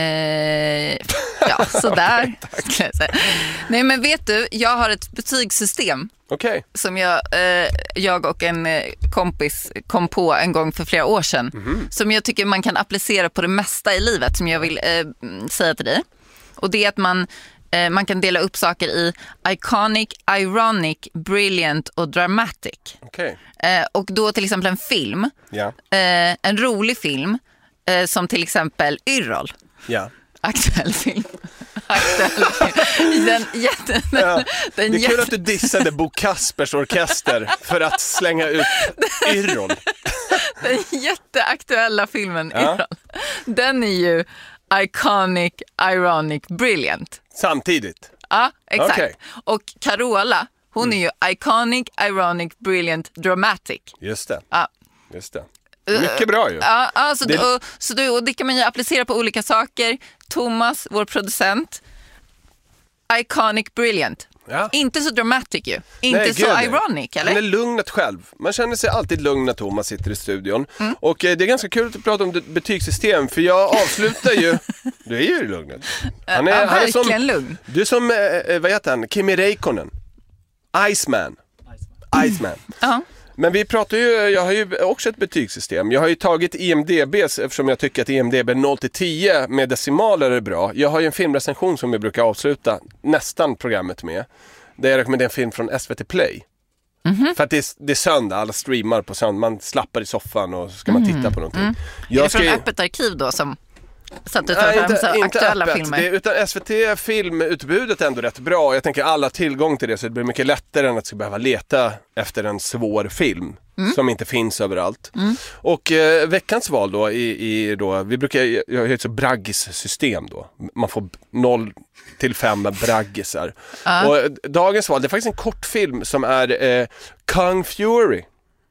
ja, sådär. Ska jag säga. Nej, men vet du, jag har ett betygssystem. Okay. Som jag, eh, jag och en kompis kom på en gång för flera år sedan. Mm-hmm. Som jag tycker man kan applicera på det mesta i livet, som jag vill eh, säga till dig. Och det är att man, eh, man kan dela upp saker i iconic, ironic, brilliant och dramatic. Okay. Eh, och då till exempel en film. Yeah. Eh, en rolig film. Eh, som till exempel Yrrol. Ja. Aktuell film. Aktuell film. Den, jätte, den, ja. den det är jätte... kul att du dissade Bo Kaspers orkester för att slänga ut Yrrol. Den jätteaktuella filmen ja. Yrrol. Den är ju iconic, ironic, brilliant. Samtidigt? Ja, exakt. Okay. Och Carola, hon mm. är ju iconic, ironic, brilliant, dramatic. Just det. Ja. Just det. Mycket bra ju. Ja, alltså, det... och, så det, och det kan man ju applicera på olika saker. Thomas, vår producent, iconic, brilliant. Ja. Inte så dramatic ju. Inte Nej, så gud, ironic, eller? Han är lugnet själv. Man känner sig alltid lugn när Thomas sitter i studion. Mm. Och eh, det är ganska kul att prata om betygssystem. För jag avslutar ju... Du är ju i lugnet. Han är, ja, han är som, verkligen lugn. Du är som, eh, vad heter han? Kimi Räikkönen. Iceman. Iceman. Iceman. Ja. Men vi pratar ju, jag har ju också ett betygssystem. Jag har ju tagit I M D B:s, eftersom jag tycker att I M D B noll till tio med decimaler är bra. Jag har ju en filmrecension som jag brukar avsluta nästan programmet med. Där jag rekommenderar en film från S V T Play. Mm-hmm. För att det är, det är söndag, alla streamar på söndag. Man slappar i soffan och så ska man titta på någonting. Mm. Jag är det ska... från öppet arkiv då som... Så att du tar Nej, fram inte, så inte aktuella öppet. filmer. Det är, utan S V T-filmutbudet är ändå rätt bra. Jag tänker alla tillgång till det, så det blir mycket lättare än att ska behöva leta efter en svår film mm. som inte finns överallt. Mm. Och eh, veckans val då, i, i då, vi brukar, jag har ett så braggis-system då. Man får noll till fem braggisar. Uh. Och dagens val, det är faktiskt en kortfilm som är eh, Kung Fury.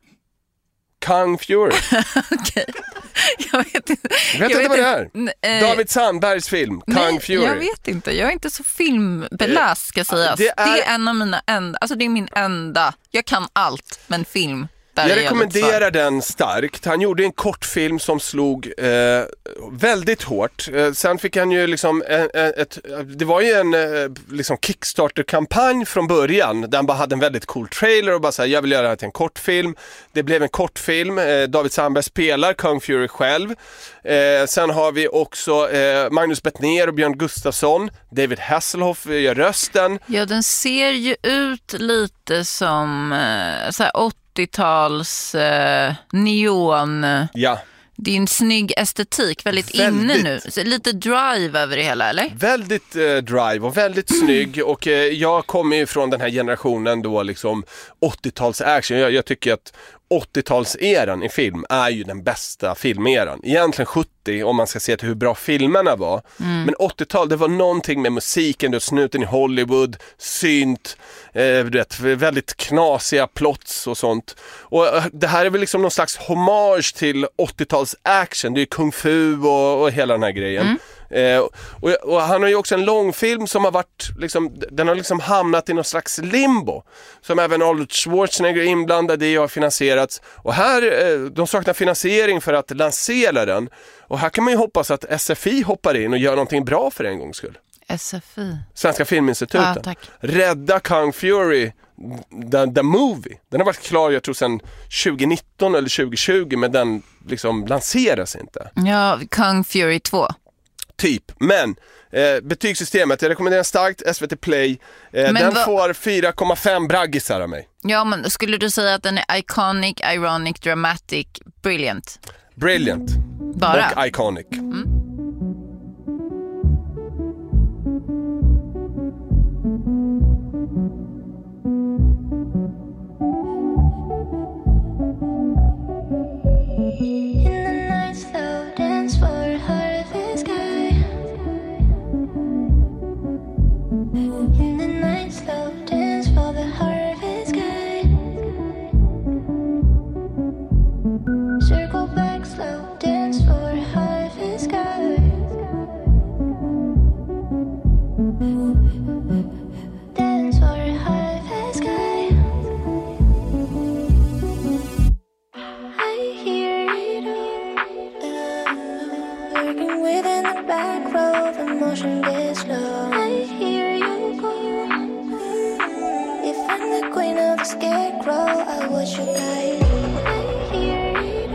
Kung Fury. Okej. Jag vet inte. Jag vet inte vad det är. N- David Sandbergs film, Kung nej, Fury. Jag vet inte. Jag är inte så filmbeläst, ska sägas. Det är... det är en av mina enda, alltså det är min enda. Jag kan allt, men film. Där jag rekommenderar den starkt. Han gjorde en kortfilm som slog eh, väldigt hårt. Eh, sen fick han ju liksom ett, ett, ett, det var ju en eh, liksom Kickstarter-kampanj från början där han bara hade en väldigt cool trailer och bara sa jag vill göra det här till en kortfilm. Det blev en kortfilm. Eh, David Sandberg spelar Kung Fury själv. Eh, sen har vi också eh, Magnus Bettner och Björn Gustafsson. David Hasselhoff gör rösten. Ja, den ser ju ut lite som eh, så här åttio-tals eh, neon. Ja. Det är en snygg estetik, väldigt, väldigt inne nu. Så lite drive över det hela, eller? Väldigt eh, drive och väldigt mm. snygg. Och eh, jag kommer ju från den här generationen då liksom åttio-tals action. Jag, jag tycker att åttio-talseran i film är ju den bästa filmeran. Egentligen sjuttio om man ska se till hur bra filmerna var. Mm. Men åttio-tal, det var någonting med musiken, du snuten i Hollywood, synt, eh, vet, väldigt knasiga plots och sånt. Och eh, det här är väl liksom någon slags hommage till åttio-tals action. Det är kung fu och, och hela den här grejen. Mm. Eh, och, och han har ju också en långfilm som har varit liksom, den har liksom hamnat i någon slags limbo som även Arnold Schwarzenegger är inblandad i och har finansierats, och här, eh, de saknar finansiering för att lansera den, och här kan man ju hoppas att S F I hoppar in och gör någonting bra för en gångs skull. S F I? Svenska Filminstituten. Ja, tack. Rädda Kung Fury the, the Movie. Den har varit klar, jag tror sedan tjugonitton eller tjugohundratjugo, men den liksom lanseras inte. Ja, Kung Fury två. Typ, men eh, betygssystemet, jag rekommenderar starkt S V T Play. eh, Den va- får fyra komma fem braggisar av mig. Ja, men skulle du säga att den är iconic, ironic, dramatic, brilliant? Brilliant. Bara? Och iconic. Mm. Circle back, slow dance for harvest sky. motion gets low. I hear you go. If I'm the queen of the scarecrow, I watch you guide. I hear it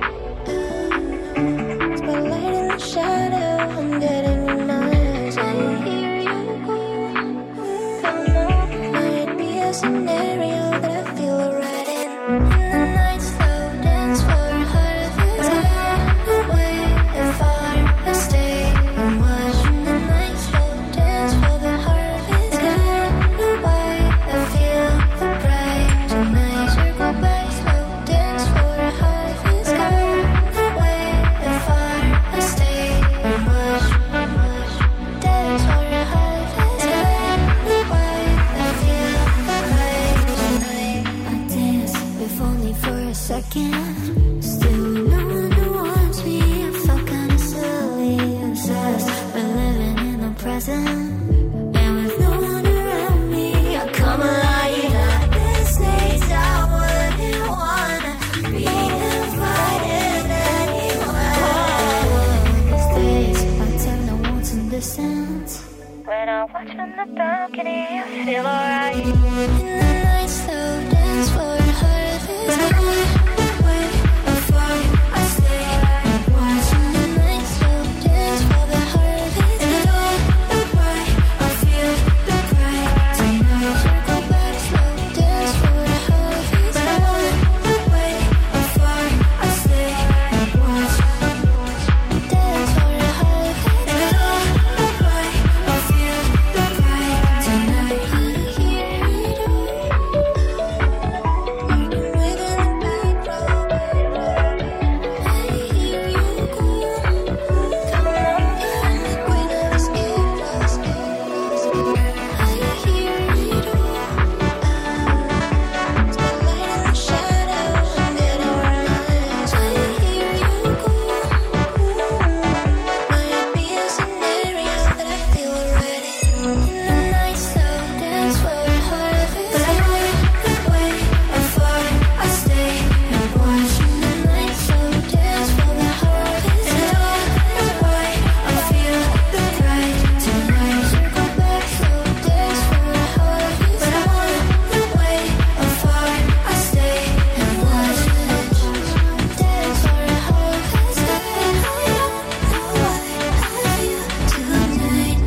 all. Spotlight in the shadow, I'm getting in my eyes. I hear you go. Come on, might be a scenario that I feel right in. In the night slow dance for a heart of its own. Way far I stay and watch. In the night slow dance for the heart of its own. Why I feel the bright tonight. Circle back, slow dance for a heart of its own. Way far I stay and watch. Dance for a heart of its own. Why I feel the bright tonight. I dance if only for a second. Still no one wants me. I felt kinda silly, obsessed. We're living in the present. And with no one around me, I come alive. At this stage, I wouldn't wanna be invited anywhere. These days, I turn the wants and distance. When I watch from the balcony, I feel alright. In the night, slow dance for a heart of its own. Way afar, I stay and watch. In the night, slow dance for the heart of its own. Why I feel the bright tonight. Circle back, slow dance for a heart of its own. Way afar, I stay and watch. Dance for a heart of its own. Why I feel the bright tonight. I hear it all. Working within the back row. I hear you go. Come on, behind the queen of the scarecrow. I hear it all. Spotlight in the shadow, I'm getting realized. I hear you go. Might be a scenario that I feel right in. In the night, slow dance for a heart of its own. Way afar, I stay and watch. In the night, slow dance for the heart of its own. Why I feel the bright tonight. Circle back, slow dance for a heart of its own. Way afar, I stay and watch. Dance for a heart of its own. Why I feel tonight.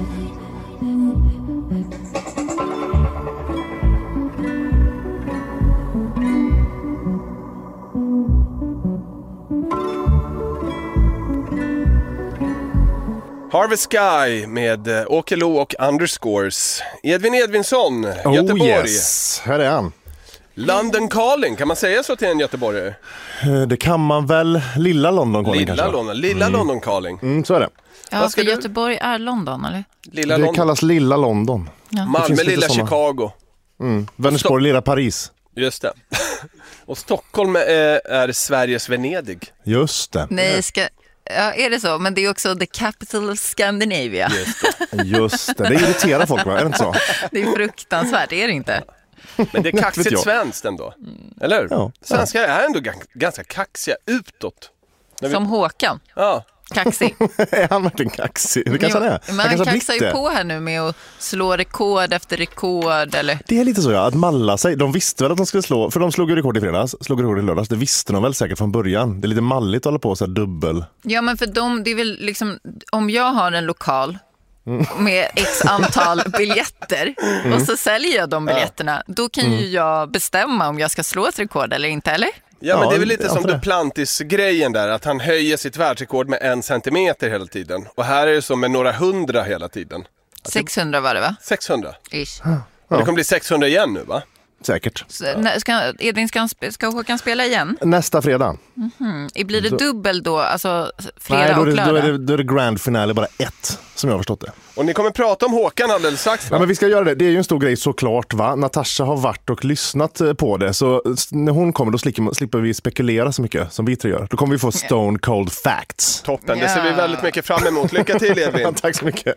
Harvest Sky med eh, Åke Lo och Underscores. Edvin Edvinsson, Oh Göteborg. yes, här är han. London Calling, kan man säga så till en göteborgare? Eh, Det kan man väl, lilla London Calling Lilla kanske. London, Lilla London Calling. Mm, så är det. Ja, Vad ska för du- Göteborg är London, eller? Lilla Det London. kallas lilla London. Det Malmö, finns lite lilla såna. Chicago. Mm. Vänersborg, lilla Paris. Just det. Och Stockholm är, är Sveriges Venedig. Just det. Nej, ska... Ja, är det så? Men det är också the capital of Scandinavia. Just det. Det irriterar folk, va? Är det inte så? Det är fruktansvärt, är det inte? Men det är Vet kaxigt jag. svenskt ändå. Eller? Ja. Svenskar är ändå gan- ganska kaxiga utåt. När vi- Som Håkan. Ja. Kaxig. Är han verkligen kaxig? Det kanske han är. Men han kanske har kaxar blivit ju det. på här nu med att slå rekord efter rekord. Eller... Det är lite så, ja, att malla sig. De visste väl att de skulle slå, för de slog ju rekord i fredags, slog rekord i lördags. Det visste de väl säkert från början. Det är lite malligt att hålla på så här dubbel. Ja, men för de, det är väl liksom, om jag har en lokal med x antal biljetter och så säljer jag de biljetterna, då kan ju jag bestämma om jag ska slå ett rekord eller inte, eller? Ja, men Ja, det är väl lite jag som antar det. Duplantis-grejen där, att han höjer sitt världsrekord med en centimeter hela tiden. Och här är det som med några hundra hela tiden. sexhundra var det, va? sexhundra. Ish. Och det kommer bli sexhundra igen nu, va? Säkert. Så, när- ska, Edvin, ska, han spe- ska Håkan spela igen? Nästa fredag. Blir det dubbel då, alltså fredag Nej, då är, och det, då, lördag? är det, då är det grand finale, bara ett, som jag har förstått det. Och ni kommer prata om Håkan alldeles strax, va? Ja, men vi ska göra det. Det är ju en stor grej såklart, va? Natasha har varit och lyssnat eh, på det. Så s- när hon kommer då slipper, slipper vi spekulera så mycket som vi tre gör. Då kommer vi få stone cold facts. Toppen, det ser vi väldigt mycket fram emot. Lycka till, Edvin. Tack så mycket.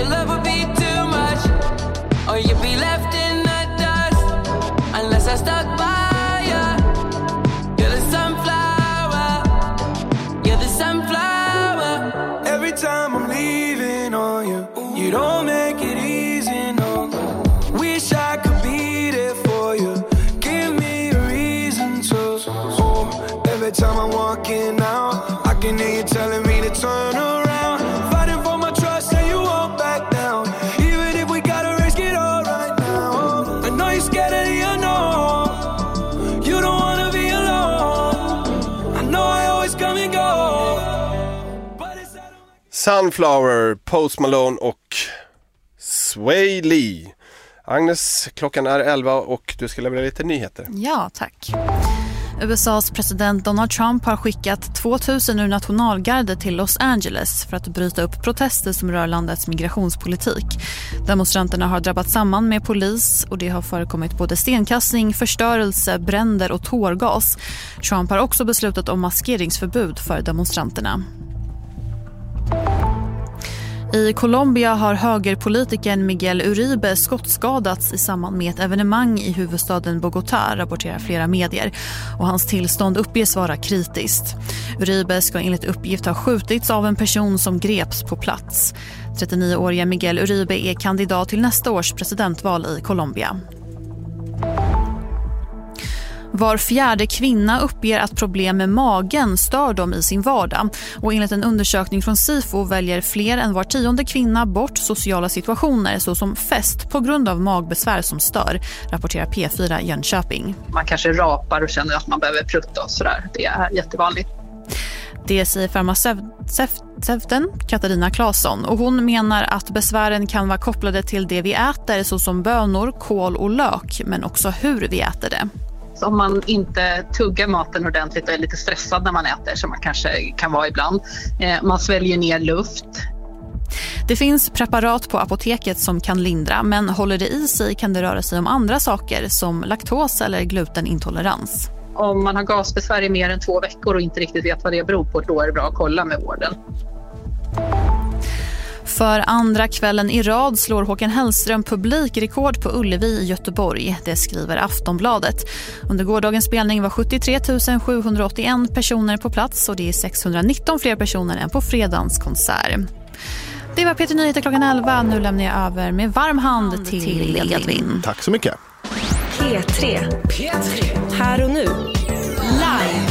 your love would be too much, or you'd be left in the dust unless I stuck by you. You're the sunflower, you're the sunflower. Every time I'm leaving on you, you don't make it easy, no. Wish I could be there for you. Give me a reason to. Oh, every time I'm walking out, I can hear you telling me to turn around. Fighting for my trust and you won't back down. Even if we gotta risk it all right now. I know you're scared of the unknown. You don't wanna be alone. I know I always come and go. Sunflower, Post Malone och Sway Lee. Agnes, klockan är elva och du ska leverera lite nyheter. Ja, tack. U S A:s president Donald Trump har skickat tvåtusen ur nationalgardet till Los Angeles för att bryta upp protester som rör landets migrationspolitik. Demonstranterna har drabbat samman med polis och det har förekommit både stenkastning, förstörelse, bränder och tårgas. Trump har också beslutat om maskeringsförbud för demonstranterna. I Colombia har högerpolitikern Miguel Uribe skottskadats i samband med ett evenemang i huvudstaden Bogotá, rapporterar flera medier. Och hans tillstånd uppges vara kritiskt. Uribe ska enligt uppgift ha skjutits av en person som greps på plats. trettionioåriga Miguel Uribe är kandidat till nästa års presidentval i Colombia. Var fjärde kvinna uppger att problem med magen stör dem i sin vardag. Och enligt en undersökning från SIFO väljer fler än var tionde kvinna bort sociala situationer såsom fest på grund av magbesvär som stör, rapporterar P fyra Jönköping. Man kanske rapar och känner att man behöver prutta och sådär. Det är jättevanligt. Det säger farmaceuten Katarina Claesson och hon menar att besvären kan vara kopplade till det vi äter såsom bönor, kål och lök, men också hur vi äter det. Om man inte tuggar maten ordentligt och är lite stressad när man äter, som man kanske kan vara ibland. Eh, man sväljer ner luft. Det finns preparat på apoteket som kan lindra, men håller det i sig kan det röra sig om andra saker som laktos eller glutenintolerans. Om man har gasbesvär i mer än två veckor och inte riktigt vet vad det beror på, då är det bra att kolla med vården. För andra kvällen i rad slår Håkan Hellström publikrekord på Ullevi i Göteborg. Det skriver Aftonbladet. Under gårdagens spelning var sjuttiotre tusen sjuhundraåttioen personer på plats och det är sexhundranitton fler personer än på fredagens konsert. Det var Peter Nyheter klockan elva. Nu lämnar jag över med varm hand till, till Edvin. Tack så mycket. P tre. P tre. Här och nu. Live.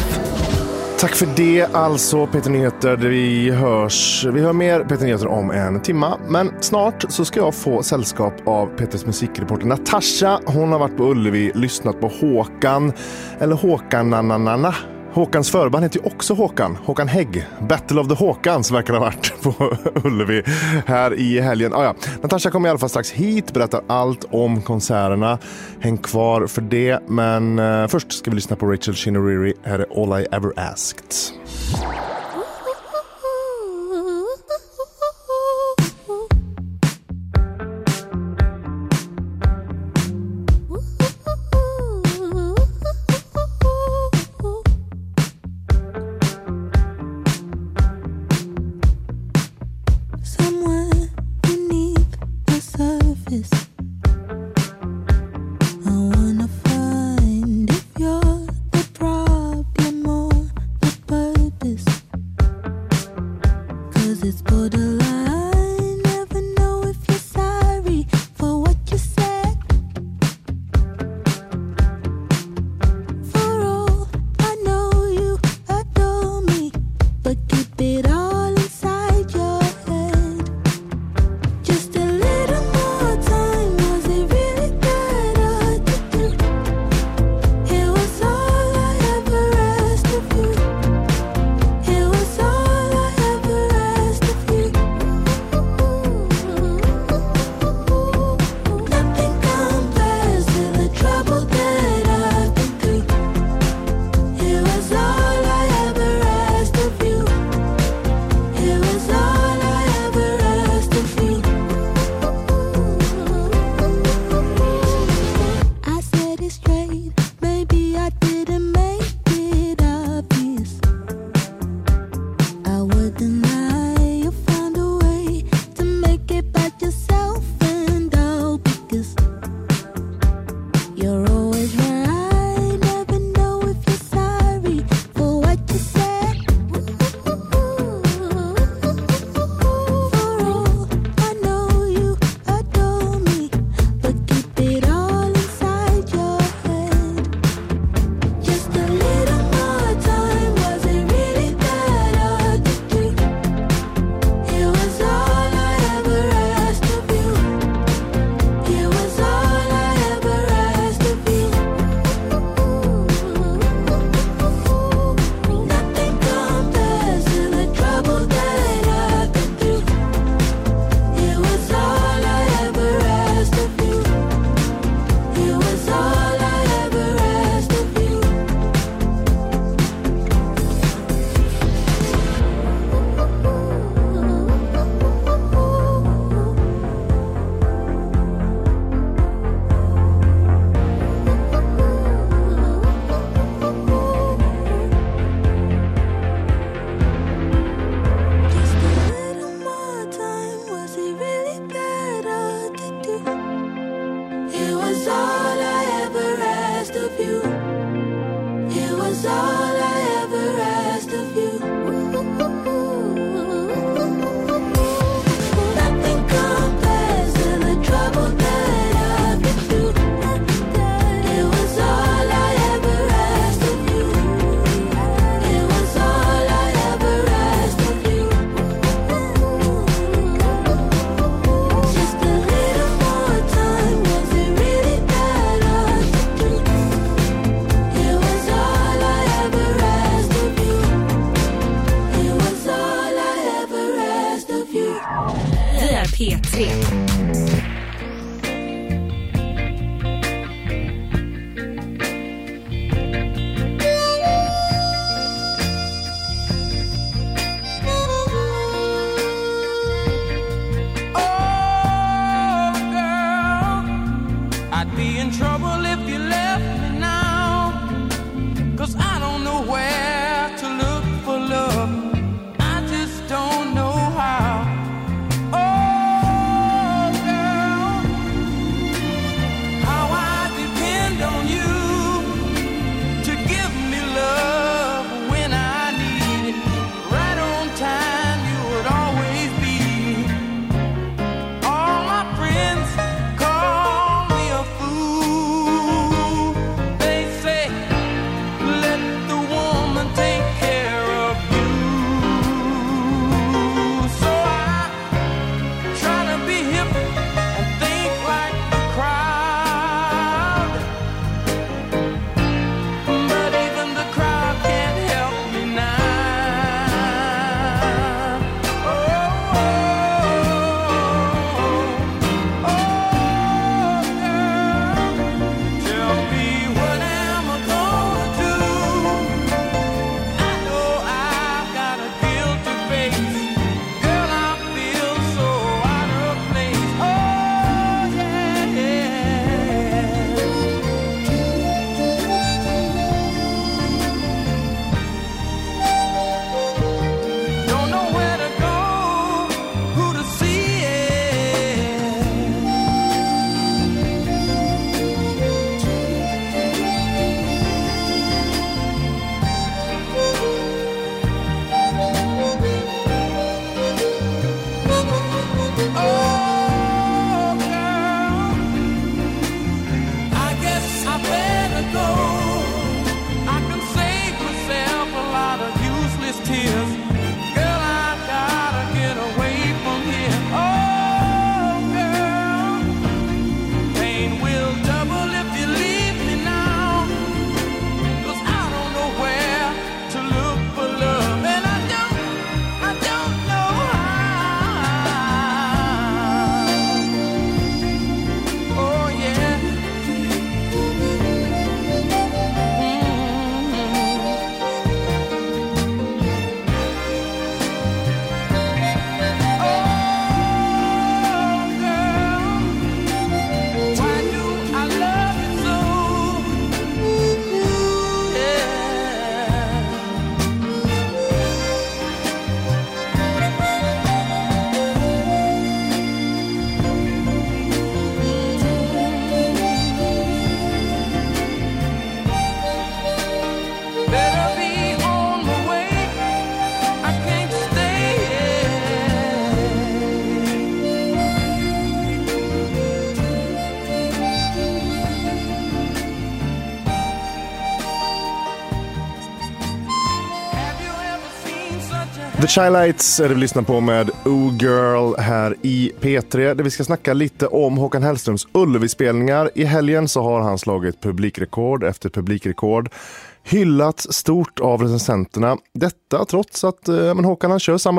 Tack för det, alltså Peter Nyheter. Vi hörs, vi hör mer Peter Nyheter om en timma. Men snart så ska jag få sällskap av Peters musikreporter Natasha. Hon har varit på Ullevi, lyssnat på Håkan, eller Håkan nananana. Håkans förband heter ju också Håkan. Håkan Hägg. Battle of the Håkans verkar ha varit på Ullevi här i helgen. Ah, ja. Natasha kommer i alla fall strax hit, berättar allt om konserterna. Häng kvar för det. Men uh, först ska vi lyssna på Rachel Shineriri. Här är All I Ever Asked. Deny you found a way to make it back to P tre. The Chi-Lites är det vi lyssnar på med Oh Girl här i P tre, där vi ska snacka lite om Håkan Hellströms Ullevi-spelningar. I helgen så har han slagit publikrekord efter publikrekord, hyllats stort av recensenterna. Detta trots att eh, men Håkan han kör samma